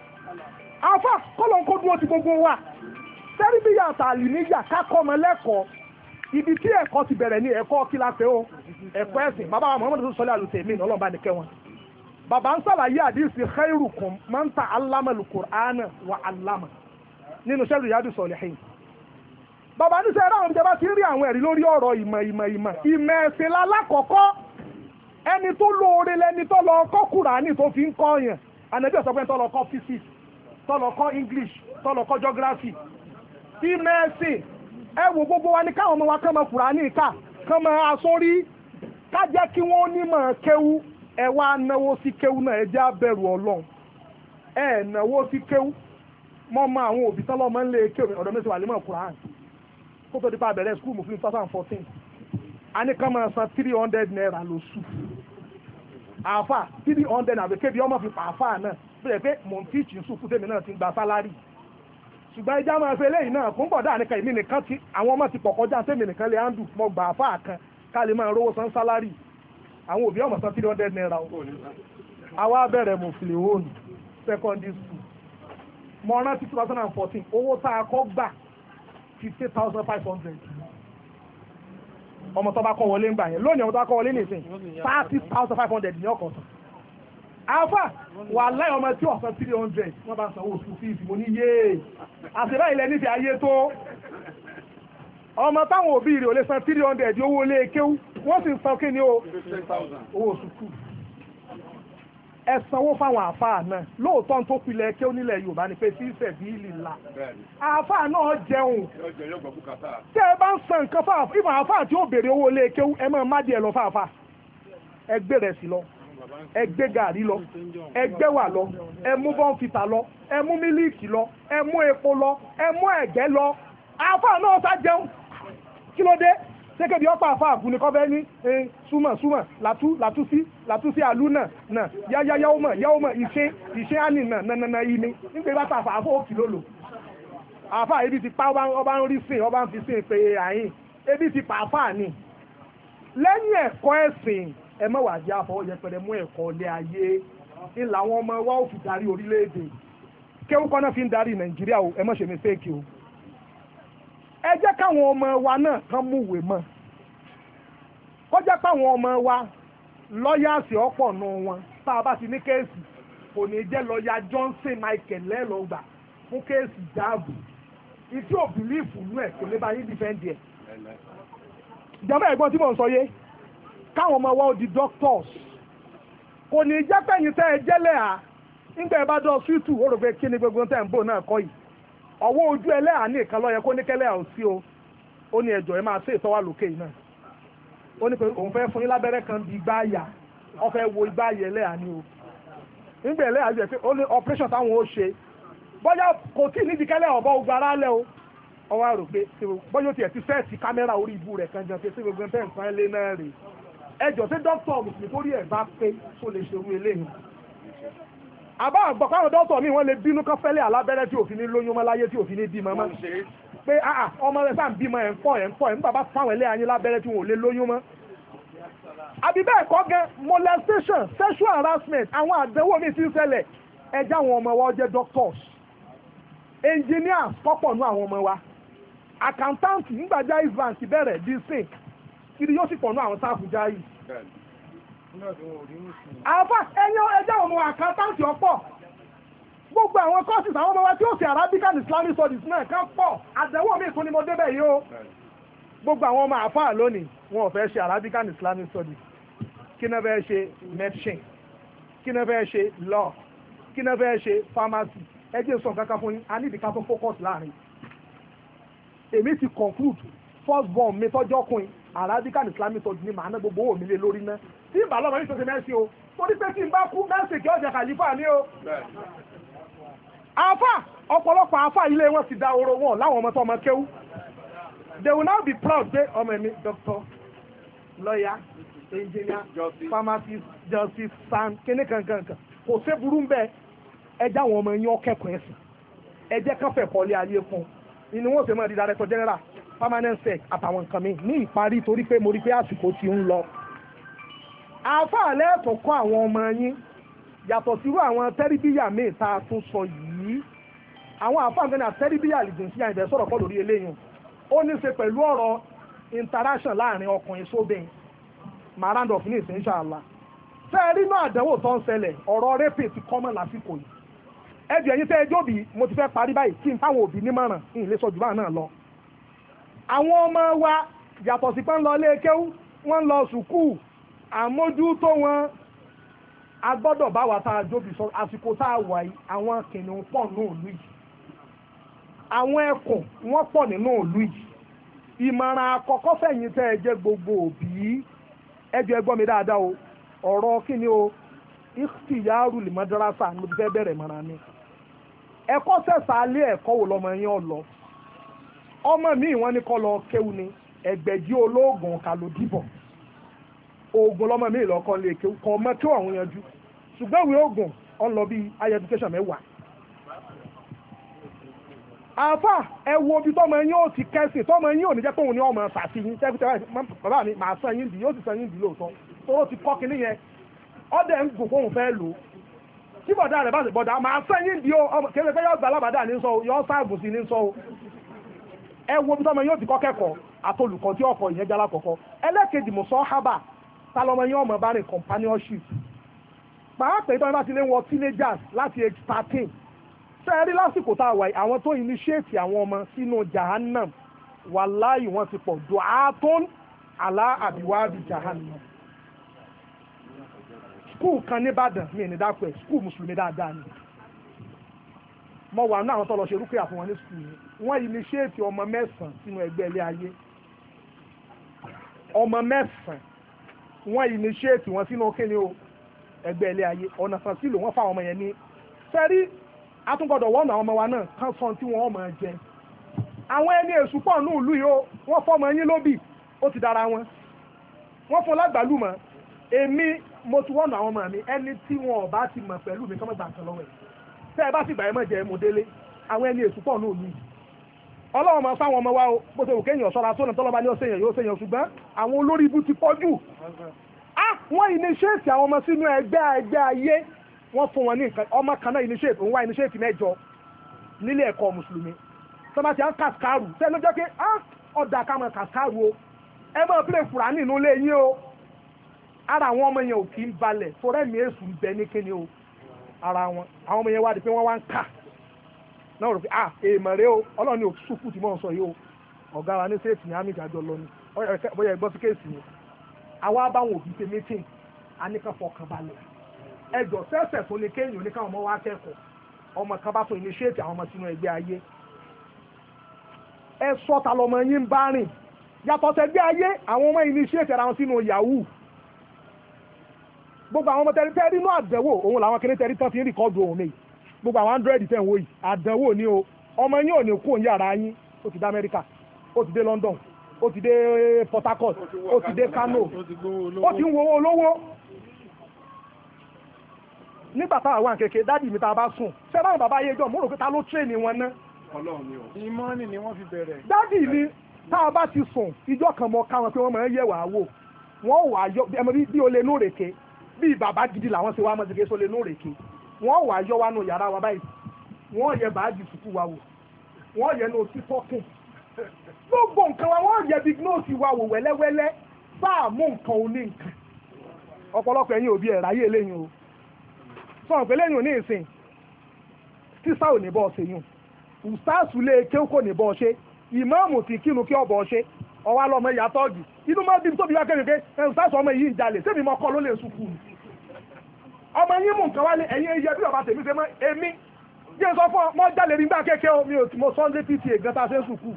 àfà kọ́lọ̀ kó dúró ti gbogbo wa tẹ́rìbíyà àtàlì níyà kákọ́ ọmọ lẹ́kọ̀ọ́ ibi tí ẹ̀kọ́ ti bẹ̀rẹ̀ ní ẹ̀kọ́ kíláṣẹ́ o ẹ̀kọ́ ẹ̀sìn bàbá wa Muhammadu sọlẹ̀ àlùtẹ̀mí ní ọlọ́mọba nìkẹ́ wọn bàbá ń sàlàyé àdìsí khairukum man ta'allama al-Qur'ana wa 'allama nínú sẹ́rù Riyadu Salihin bàbá ní sẹ́rù àwọn ìjọba ti rí àwọn ẹ̀rí lórí ọ̀rọ̀ ìmọ̀ ẹ̀sìn lálákọ̀ọ́kọ́ ẹni tó lóore lẹni tó lọ kọ́ Kùránì tó fi ń kọ́ yẹn ànàbí ọ̀sọ́ pé tó lọ kọ́ physics tó lọ kọ́ English tó lọ kọ́ geography ìmẹ̀sìn ẹ wo gbogbo wa ní káwọn ọmọ wa kán mọ Kùránì ká kán mọ asórí ká jẹ́ kí wọ́n nímọ̀ kéwú ẹ wá náwó sí kéwú náà ẹ jẹ́ abẹ̀rù Ọlọ́run ẹ náwó sí kéwú mọ́ mọ àwọn òbí tán lọ́mọ ńlẹ̀ kéwú ọ̀dọ́ mẹ́sàn-án wà lè mọ̀ Kùránì kó tó di pa bẹ̀rẹ̀ skul mú fún 2014 a ní ká máa san 300 naira lóṣù àfà 300 àbẹ̀ kébi ọmọ fi pa àfà náà bẹ̀rẹ̀ pé mò ń tíìtì sùkú tèmi náà ti gba sálárì ṣùgbọ́n ẹja máa fẹ́ lẹ́yìn náà fún bọ̀dá nìkan èmi nìkan tí àwọn ọmọ ti pọ̀ kọjá tèmi nìkan lè handle mo gba àfà kan ká lè máa rówó san sálárì àwọn òbí ọmọ san 300 naira o àwa bẹ̀rẹ̀ mo fi lè hóònù secondary school mo rántí 2014 owó tá a kọ́ gbà 50,500 ọmọ tó bá kọ́ wọlé ń gbà yẹn lónìí ọmọ tó bá kọ́ wọlé nìsín 30,500 ní ọkọ̀ tán alfa wà láì ọmọ tí ọ̀sán 300 wọ́n bá sanwó school fees mo ní yéé àṣìbá ilẹ̀ nífẹ̀ẹ́ ayé tó ọmọ táwọn òbí rẹ̀ ò lè san 300 owó ilé kéwú wọ́n sì ń san kí ni owó sùkúù ẹ sanwó fáwọn àáfàá náà lóòótọ́ tó pilẹ̀ kéwú nílẹ̀ Yorùbá ni pé sí ìfẹ̀bí ìlìlà àáfàá náà jẹun tẹ́ ẹ bá ń san nǹkan fáwọn ìmọ̀ àáfàá tí ó béèrè owó ilé kéwú ẹ máa má díẹ̀ lọ fáfáà ẹ gbé rẹ̀ sí lọ ẹ gbé gàrí lọ ẹ gbé wà lọ ẹ mú bọ́ǹfìtà lọ ẹ mú mílíìkì lọ ẹ mú epo lọ ẹ mú ẹ̀gẹ́ lọ àáfàá náà sá jẹun kí ló dé sékèdè ọ̀pá àfáà fún ni kọ́ fẹ́ ní súnmọ̀ látúsí àlú náà yáwọ́mọ̀ ìṣe àní náà yìí ni nígbà bá tàfà àfọ́ òkì lólo àfáà ebi ti pa ọba ń rí sìn ọba ń fi sìn pé àyìn ebi ti pa àfáà ni lẹ́yìn ẹ̀kọ́ ẹ̀sìn ẹ má wá jẹ́ àfọwọ́ yẹpẹrẹ mú ẹ̀kọ́ ilé ayé ní làwọn ọmọ wa ó fi darí orílẹ̀-èdè kéwú kọ́ náà fi ń darí Nàìjíríà o ẹ má ṣe mistake o ẹ jẹ́ káwọn ọmọ wa náà kán múwèé mọ́ kó jẹ́ káwọn ọmọ wa lọ́yàsì ọ̀pọ̀ nù wọn tá a bá ti ní kéèsì kò ní jẹ́ lọ́yà Johnson Michael lẹ́lọ́gbà fún kéèsì jáàbù ìtí ò bìlífù nú ẹ̀ kò lè bá yín dìfẹ́ǹdì ẹ̀ ìjọba ẹ̀gbọ́n tí mò ń sọ yé káwọn ọmọ wa ó di doctors kò ní jẹ́ pẹ́yìn tẹ́ ẹ jẹ́lẹ̀ à nígbà ẹ bá dọ̀ sútù ó rò pé kí ni gbogbo tẹ́ ń bò náà kọ́ yìí ọwọ́ ojú ẹlẹ́à ní ìkan lọ́yẹ kó ní kẹ́lẹ́ à ò sí o ó ní ẹjọ́ ẹ máa ṣe ìtọ́wà lókè yìí náà ó ní pé òun fẹ́ fún yín lábẹ́rẹ́ kan bí igbá àyà ó fẹ́ wo igbá àyà ẹlẹ́à ní o nígbà ẹlẹ́à jẹ́ pé ó ní operation táwọn ó ṣe bọ́yá kò tí nídìí kẹ́lẹ́ ọ̀bọ ogun ara lẹ́ o ọwọ́ àrò pé bọ́yá ó tiẹ̀ ti sẹ́ẹ̀tì kámẹ́rà orí ibu rẹ̀ kan jẹ́ pé sí gbogbo ẹ̀ nǹkan lé náà rè ẹjọ́ tí dókítà mùsùlùmí tó rí ẹ̀ bá pé tó lè ṣerú eléyìí àbá àgbọ̀ káwọn dọ́tọ̀ mi wọ́n lè bínú kán fẹ́lẹ́ alábẹ́rẹ́ tí òfin ní lóyún mọ́ láyé tí òfin ní bímọ mọ́ pé ọmọ rẹ̀ sáà ń bímọ ẹ̀ ń pọ̀ ẹ̀ ń bàbá fáwọn ẹlẹ́yà yín lábẹ́rẹ́ tí wọ́n ò lè lóyún mọ́. àbí bẹ́ẹ̀ kọ́ gan molestation sexual harassment àwọn àdánwò mi ti ń ṣẹlẹ̀ ẹjẹ́ àwọn ọmọ wa jẹ́ doctors engineers kọ́pọ̀ nú àwọn ọmọ wa accountant nígbà Jaiz Bank bẹ̀rẹ̀ bí sìn kiri yóò sì pọ̀ nú àwọn sáàfù Jaiz. àfà ẹjẹ́ àwọn ọmọ accountant ọ̀pọ̀ gbogbo àwọn courses àwọn ọmọ wa tí ó ṣe Arabic and Islamic studies náà kan pọ̀ àdánwò mi tún ni mo débẹ̀ yìí o gbogbo àwọn ọmọ àfà lónìí wọn ò fẹ́ ṣe Arabic and Islamic studies kí náà fẹ́ ṣe medicine kí náà fẹ́ ṣe law kí náà fẹ́ ṣe pharmacy ẹjẹ́ sọ kankan fún yín a ní ìdíkà tó focus láàrin èmi ti conclude first born mi tọ́jọ́ ọkùnrin Arabic and Islamic studies ni màá ná gbogbo owó mi lé lórí ná tí ìbá lọ́mọ yìí tó ṣe mẹ́sì o torí pé tí n bá kú mẹ́sì kí ọjà kàlífà ní o. àfà ọ̀pọ̀lọpọ̀ àfà ilé wọn ti da oró wọn láwọn ọmọ tó ọmọ kéwú they will now be proud pé ọmọ mi doctor lawyer engineer pharmacist justice san kíní kankan kò sé burú ń bẹ́ẹ̀ ẹjẹ́ àwọn ọmọ yín ọkẹ́kọ̀ọ́ ẹ̀sìn ẹjẹ́ kan fẹ́ kọ́lé ayé fún inú wọn sì máa di director general permanent sec àtàwọn nǹkan mi ní ìparí torí pé mo rí pé àsìkò ti ń lọ. àáfàá lẹ́ẹ̀tọ̀ kọ́ àwọn ọmọ yín yàtọ̀ sírú àwọn tẹ́rìbíyà míì tá a tún sọ yìí àwọn àáfàá nǹkan ní àtẹ́rìbíyà lìdùn sí àyìnbẹ̀ sọ̀rọ̀ pọ̀ lórí eléyìí ó ní í ṣe pẹ̀lú ọ̀rọ̀ interaction láàrin ọkùnrin sóbìn marandolph ní ìsìn inshallah fẹ́ẹ́ rí náà àdánwò tó ń ṣẹlẹ̀ ọ̀rọ̀ rẹ́pẹ̀ ti kọ́mọ̀ lásìkò yìí ẹbí ẹ̀yin tẹ́ ẹjọ́ bí mo ti fẹ́ parí báyìí kí n fáwọn òbí nímọ̀ràn ní ilé sọ́jú báà náà lọ. àwọn ọmọ wa yàtọ̀ sí pé ń lọ ilé kéwú wọ́n ń lọ sùkúù àmójútó wọn a gbọ́dọ̀ bá wa tá a jóbi sọ àsìkò tá a wà yìí àwọn kìnìún pọ̀ nínú ìlú yìí àwọn ẹkùn wọ́n pọ̀ nínú ìlú yìí ìmọ̀ràn àkọ́kọ́ fẹ̀yìn tẹ́ ẹ jẹ́ gbogbo òbí ẹjọ́ ẹ gbọ́ mi dáadáa o ọ̀rọ̀ kí ni o ìkìyàrú lè mọ́dárásà mo ti fẹ́ bẹ̀rẹ̀ mọ́ra mi ẹ̀kọ́ sẹ̀sà alẹ́ ẹ̀kọ́ wò lọ́mọ yẹn ọ̀lọ́ ọmọ mi wọ́n ní kọ́ lọ kéwù ni ẹgbẹ̀jì olóògùn kà ló dìbọ̀ oògùn lọ́mọ mi lọ́kọ́ lè kéwù kọ́ ọmọ kí ọ̀hún yanjú ṣùgbọ́n ìwé oògùn ọ̀n lọ bí higher education mẹ́wàá. àfà ẹ wo bí tọ́mọ yín ó ti kẹ́sìn tọ́mọ yín ò ní jẹ́ pé òun ni ọmọ ṣàfihàn tẹ́kùtẹ́ bàbá mi màá san yín dì yóò sì san yín dì lóòótọ́ tó ti kọ́ kinní yẹn ọdẹ ń gùn fóun fẹ́ lò tí bọ̀dá rẹ̀ bá sì bọ̀dá máa sẹ́yìn di o kéde pé yóò gba alábàdà ní sọ o yóò sáàbù sí ní sọ o ẹ wo bí tọ́mọ yóò ti kọ́ kẹ́kọ̀ọ́ àtolùkọ́ tí ọkọ̀ ìyẹn jálá kọ̀kọ́ ẹlẹ́kejì mọ̀ sọ́ hábà tálọ́mọ yóò mọ̀ bá rìn companionship pàápàá ìtọ́jú bá ti lé wọ teenagers láti age 13 sẹ́ẹ̀rí lásìkò tá a wà àwọn tó initiate àwọn ọmọ sínú jahannam wàláyì wọ́n ti pọ̀ du'atun ala àbíwábi jahannam skul kan nìbàdàn mi ní dápẹ́ skul mùsùlùmí dáadáa ni mo wà náà àwọn tó lọ ṣe rúkìá fún wọn ní skul yìí wọ́n initiate ọmọ mẹ́sàn-án sínú ẹgbẹ́ ilé ayé ọmọ mẹ́sàn-án wọ́n initiate wọn sínú kíni o ẹgbẹ́ ilé ayé ọ̀nà kan sílò wọ́n fáwọn ọmọ yẹn ní sẹ́rí atúngbọ̀dọ̀ wọ́n náà ọmọ wa náà kán sọ tí wọ́n máa jẹ àwọn ẹni èṣù pọ̀ ní ìlú yìí ó wọ́n fọmọ yín lóbì ó ti dára wọn wọ́n fún lágbàlúmọ̀ èmi mo ti wọ́n náà àwọn ọmọ mi ẹni tí wọn ò bá ti mọ̀ pẹ̀lú mi kọ́mọ́ gbà nǹkan lọ́wọ́ ẹ̀ tẹ́ ẹ bá sì bàyẹ̀ mọ̀ jẹ́ mo délé àwọn ẹni èṣù pọ̀ ní ìlú yìí ọlọ́run máa fáwọn ọmọ wa o bó ṣe wù kéèyàn ṣọ́ra tó náà tọ́lọ́ba ní ọ̀sẹ̀ yẹn yóò ṣèyàn ṣùgbọ́n àwọn olórí ibú ti pọ̀ jù wọ́n initiate àwọn ọmọ sínú ẹgbẹ́ ayé wọ́n fún wọn ní nǹkan ọmọ kan náà initiate òun wá initiate mẹ́jọ nílé ẹ̀kọ́ mùsùlùmí sọ́mà tí a ń kàkàrù sẹ́nu jẹ́ pé ọ̀dà ká máa kàkàrù o ẹ máa pílẹ̀ fúra nínú ilé yín o ara àwọn ọmọ yẹn ò kì í balẹ̀ torí ẹ̀mí èṣù ń bẹ ní kíni o ara wọn àwọn ọmọ yẹn wá di pé wọ́n wá ń kà náà rò pé èèmọ̀ rẹ o ọlọ́run ní òtútù kù tí mò ń sọ yìí o ọ̀gá wa ní sèétì ní àmì ìdájọ́ lọ ni bóyá ẹgbọ́n sí kéèsì ni àwa báwọn òbí ṣe meeting a ní ká fọkàn balẹ̀ ẹjọ́ sẹ́sẹ̀ tó ní kéèyàn oníkàwọn ọmọ wa kẹ́kọ̀ọ́ ọmọ kan bá tó initiate àwọn ọmọ sínú ẹgbẹ́ ayé ẹ sọ́ta lọmọ yín ń bá rìn yàtọ̀ sẹ́gbẹ́ ayé àwọn ọmọ initiate ara wọn sínú yahoo gbogbo àwọn ọmọ tẹ́rí inú àdánwò òun làwọn kéré tẹ́rí tán fi ń rìkọ́dù òun mi gbogbo àwọn android tẹ̀ ń wò yìí àdánwò ni o ọmọ yín ò ní kú òun yàrá yín ó ti dé Amẹ́ríkà ó ti dé London ó ti dé Port Harcourt ó ti dé Kano ó ti ń wo olówó nígbà táwa wà kékeré dádì mi tá a bá sùn ṣé báwọn bàbá ayé jọ mo rò pé ta ló tírèènì wọn ná. ìmọ̀ọ́nì ni wọ́n fi bẹ̀rẹ̀. dádì mi tá a bá ti sùn ìjọ kan mọ káwọn pé wọ́n máa ń yẹ̀ wá wò wọ́n wà yọ bí olè nú rèké bí bàbá gidi làwọn ṣe wá mọ́ ṣe olè nú rèké wọ́n wà yọ wá nù yàrá wa báyìí wọ́n yẹ báàgì sùkú wa wò wọ́n yẹ nù títọ́kùn gbogbo nǹkan wa wọ́n yẹ dignose wa wò wẹ́lẹ́wẹ́lẹ́ sáà mú nǹkan oní nǹkan ọ̀pọ̀lọpọ̀ ẹ̀yin òbí ẹ̀ ráyè lẹ́yìn o sọ̀rọ̀ pé lẹ́yìn òní ìsìn sísá ò ní bọ́ ṣe yùn ùsáàsù lé kéwù kò ní bọ́ ṣe ìmáàmù tí kínu kí ọ̀bọ̀ ṣe ọwá lọ́mọ ìyá tọ́ọ̀gì inú máa ń bí tóbi wá kẹ́rin pé ùsáàsù ọmọ yìí ń jalè sẹ́mi mọ́ kọ́ ló lè sùkú ọmọ yín mú nǹkan wálé ẹ̀yin ẹyẹ bí ọba tèmi ṣe mọ́ èmi jẹ́ sọ fún ọmọ jalè nígbà kékeré omi ò tí mo sunday pta gan ta ṣe ń sùkú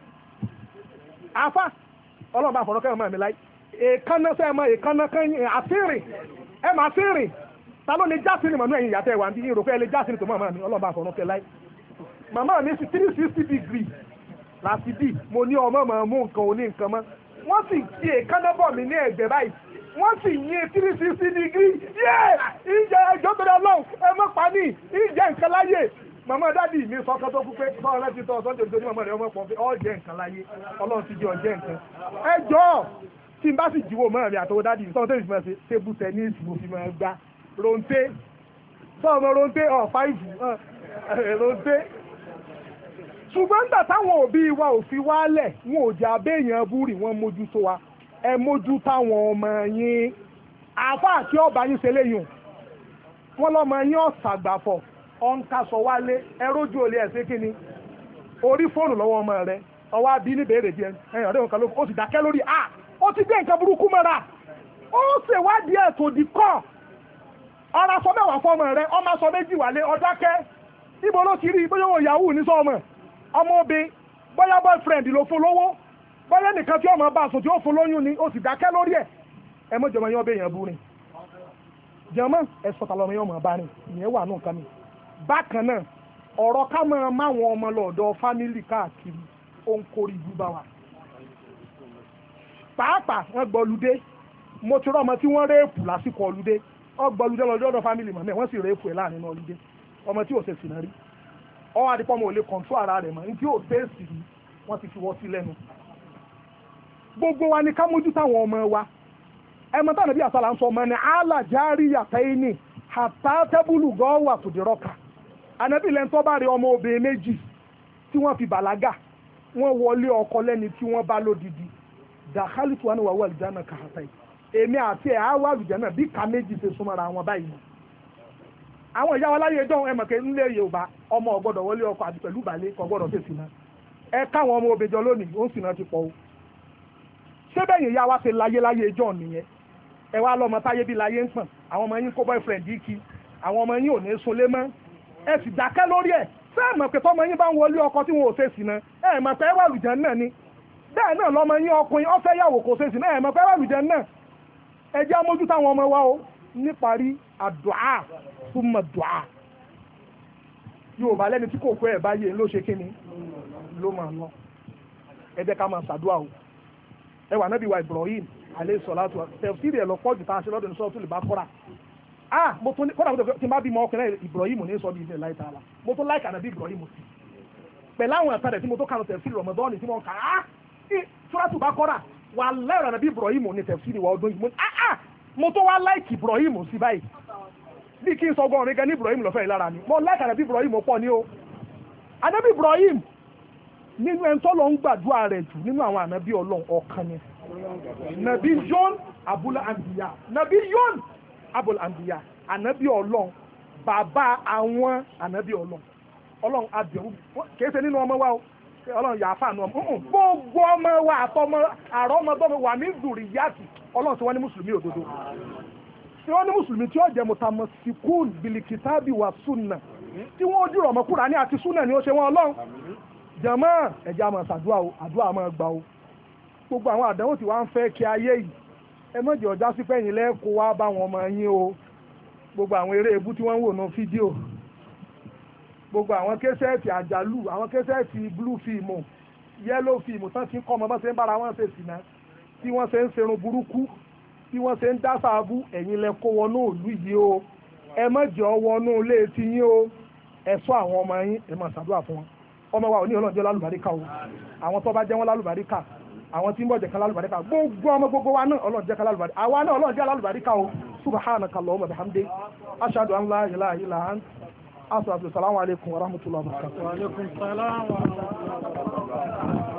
àfà ọlọ́ọ̀bá àfọ̀rọ̀kẹ́ ọmọ mi láì èèkánná sẹ́ ẹ̀mọ èèkánná kan àtìrìn ẹ̀ máa tìrìn ta ló lè jásìrì mọ̀nú ẹ̀yìn ìyàtẹ̀ wà ní ìròpẹ́ ẹ̀ lè jásìrì tó mọ̀ mi ọlọ́ọ̀bá àfọ̀rọ̀kẹ́ láì màmá mi sí 360 degree láti bí mo ní ọmọ mọ̀ mú nǹkan òní nǹkan mọ́ wọ́n sì ti èèkánná bọ̀ mí ní ẹ̀gbẹ́ báyìí wọ́n sì yín 360 degree yé ìjẹ ẹjọ́ tó dá lọ́hùn ẹ mọ́ pa ní ìjẹ nǹkan láyé màmá dádì mi sọ́kọ́ tó kú pé sọ́ọ́ rẹ ti tọ́ sọ́jọ́ tó ní màmá rẹ ọmọ pọ̀ pé ọ́ jẹ́ nǹkan láyé ọlọ́run ti jẹ́ ọjẹ́ nǹkan ẹjọ́ tí n bá sì jíwò mọ́ rẹ̀ àtọwọ́ dádì sọ́ọ́ tẹ́lifí máa ṣe tébù tẹ́nísì mo fi máa gbá ronté sọ́ọ́ mọ́ ronté fáìfù ronté ṣùgbọ́n nígbà táwọn òbí wa ò fi wálẹ̀ wọn ò jà béèyàn búrì wọn mójútó wa ẹ mójú táwọn ọmọ yín àáfàá kí ọba yín ṣe léyìn wọn lọmọ yín ọ̀sàgbàfọ̀ ọ̀nkasọ̀ wálé ẹ rójú olè ẹ̀ sí kíni orí fóònù lọ́wọ́ ọmọ rẹ ọwọ́ abí níbèrè díẹ̀ ẹ̀yìn ọ̀rẹ́ nǹkan ló ó sì dákẹ́ lórí ó ti gbé nǹkan burúkú mọ́ra ó ṣèwádìí ẹ̀ tó di kọ́ ọ̀rọ̀ sọ mẹ́wàá fọmọ rẹ ọmọ sọ méjì wálé ọ̀dákẹ́ ibo ló ti rí bóyá yahoo ní sọ́ọ̀mọ̀ ọmọ obìnrin bóyá boyfriend ló fún lówó bóyá nìkan tí ọmọ bá sùn tí ó fún lóyún ni ó sì dákẹ́ lórí ẹ̀ ẹ mọ́ jọmọ yẹn ọbẹ̀ yẹn bú rìn jẹmọ́ ẹ sọ̀tà lọ́mọ yẹn ọmọ bá rìn ìyẹn wà nù nǹkan mi bákan náà ọ̀rọ̀ ká máa máwọn ọmọ lọ́dọ̀ fámìlì káàkiri ó ń kórè ìlú bá wa pàápàá wọ́n gbọ́ludé mo ti rọ́ ọmọ tí wọ́n réèpù lásìkò ọludé wọ́n gbọ́ludé lọ́dọ̀ fámìlì mọ̀ mẹ́ wọ́n sì réèpù ẹ̀ láàrin ọludé ọmọ tí ò ṣe sì náà rí ọwọ́ adìpọ̀ mọ̀ ò lè kọ̀ǹtú ara rẹ̀ mọ̀ ní tí ò tẹ́sì rí wọ́n ti fi wọ́ sí lẹ́nu gbogbo wa ni ká mójú táwọn ọmọ wa ẹmọ tánà bí àsálà ń sọ ọmọ ni alájárí yàtẹ́ ní àtàtẹ́bùlù gọ́ọ̀wà tòdìrọ́kà ànábì lẹ́ńtọ́ bá rí ọmọ obìnrin méjì tí wọ́n fi bàlágà wọ́n wọlé ọkọ lẹ́ni tí wọ́n bá lódìdí dàkálì tí wọ́n wà wà lìjánà kàhátà yìí èmi àti ẹ̀ á wà lìjánà bí ká méjì ṣe súnmọ́ra àwọn báyìí àwọn ìyá wa láyé ẹjọ́ ẹmọ̀kẹ́ nílé Yorùbá ọmọ ọgbọ́dọ̀ wọlé ọkọ àti pẹ̀lú ìbàlẹ̀ kò gbọ́dọ̀ fèsì náà ẹ káwọn ọmọ obìnrin jọ lónìí ó ń sì náà ti pọ̀ o ṣé bẹ́yìn ìyá wa ṣe láyé ẹjọ́ nìyẹn ẹ wá lọ́mọ táyé bí láyé ń pọ̀n àwọn ọmọ yín kó boyfriend yìí kí àwọn ọmọ yín ò ní sunlé mọ́ ẹ sì dákẹ́ lórí ẹ̀ ṣé ẹ mọ̀ pé tọ́mọ yín bá ń wọlé ọkọ tí wọn ò fèsì náà ẹ mọ̀ pé ẹ wà lùjẹ́ náà ni bẹ́ẹ̀ náà lọ́mọ yín ọkùnrin ó fẹ́ yàwó kò fèsì náà ẹ mọ̀ pé ẹ wà lùjẹ́ náà ẹ jẹ́ amójú táwọn ọmọ wa o níparí àdúà súnmọ́ dùà Yorùbá lẹ́ni tí kò kó ẹ̀ báyé ló ṣe kíni ló máa lọ ẹ jẹ́ ká máa ṣàdúà o ẹ wà nábì wa Ibrahim alayhi salatu tẹ̀síìrì ẹ̀ lọ pọ̀jù tá a ṣe lọ́dún sọ́ọ́ tó lè bá kọ́ra mo tún kọ́ra tí n bá bímọ ọkùnrin Ibrahim ní sọ́ọ́ bí ilẹ̀ láì tààlà mo tún láìka nàbí Ibrahim sí pẹ̀lú àwọn ẹ̀ka rẹ̀ tí mo tó kanu tẹ̀síìrì Ramadan tí mo kà sọ́ọ́tù bá kọ́ra wà lẹ́rọ̀ nàbí Ibrahim ní tẹ̀síìrì wa ọdún yìí mo tó wá láìkì Ibrahim sí báyìí bí kí n sọ ọgọ́rùn gan ní Ibrahim lọ́fẹ́ ìlara ni mo láìka nàbí Ibrahim pọ̀ ní o ànábì Ibrahim nínú ẹni tó lọ ń gbàdúrà rẹ̀ jù nínú àwọn ànábì Ọlọ́run ọ̀kan ni nàbí yón abúlé àǹdíyà nàbí yón abúlé àǹdíyà ànábì Ọlọ́run bàbá àwọn ànábì Ọlọ́run abẹ̀wò kìí ṣe nínú ọmọ wa o Ọlọ́run yà á fà nù ọmọ gbogbo ọmọ wa àtọmọ àrọ́mọdọ́mọ wà ní zùrìyàtì Ọlọ́run tí wọ́n ní mùsùlùmí òdodo tí wọ́n ní mùsùlùmí tí ó jẹ́ mutamassikun bilikitabi wa sunna tí wọ́n ojú ọmọ Kùránì àti sunna ni ó ṣe wọn Ọlọ́run jàmá ẹ̀jẹ̀ àmọ̀ ṣàdúrà o àdúrà máa gbà o gbogbo àwọn àdánwò tí wọ́n ń fẹ́ kí ayé yìí ẹ mọ̀jẹ̀ ọjà sí pẹ́yìn lẹ́ẹ̀kọ́ wá bá wọn ọmọ yín o gbogbo àwọn eré ebú tí wọ́n ń wò ní fídíò gbogbo àwọn késẹ́ẹ̀tì àjálù àwọn késẹ́ẹ̀tì blue film yellow film tán ti ń kọ́ ọmọ bá ṣe ń bára wọn ṣe sìnà tí wọ́n ṣe ń serun burúkú tí wọ́n ṣe ń dá sáàbù ẹ̀yin lẹ kó wọn náà lù yìí o ẹ má jẹ́ ọwọ́ inú ilé ti yín o ẹ ṣọ́ àwọn ọmọ yín ẹ máa ṣàdúrà fún wọn ọmọ wa ò ní ọlọ́njẹ́ lálùbáríkà o àwọn tó bá jẹ́ wọn lálùbáríkà àwọn tí ń bọ̀ jẹ́ kan lálùbáríkà gbogbo ọmọ gbogbo wa náà ọlọ́njẹ́ kan lálùbáríkà àwa náà ọlọ́njẹ́ lálùbáríkà o subhanaka allahumma bihamdik ashhadu an la ilaha illa anta astaghfiruka wa assalamu alaikum wa rahmatullahi wa barakatuh. Wa alaikum salam wa rahmatullahi wa barakatuh.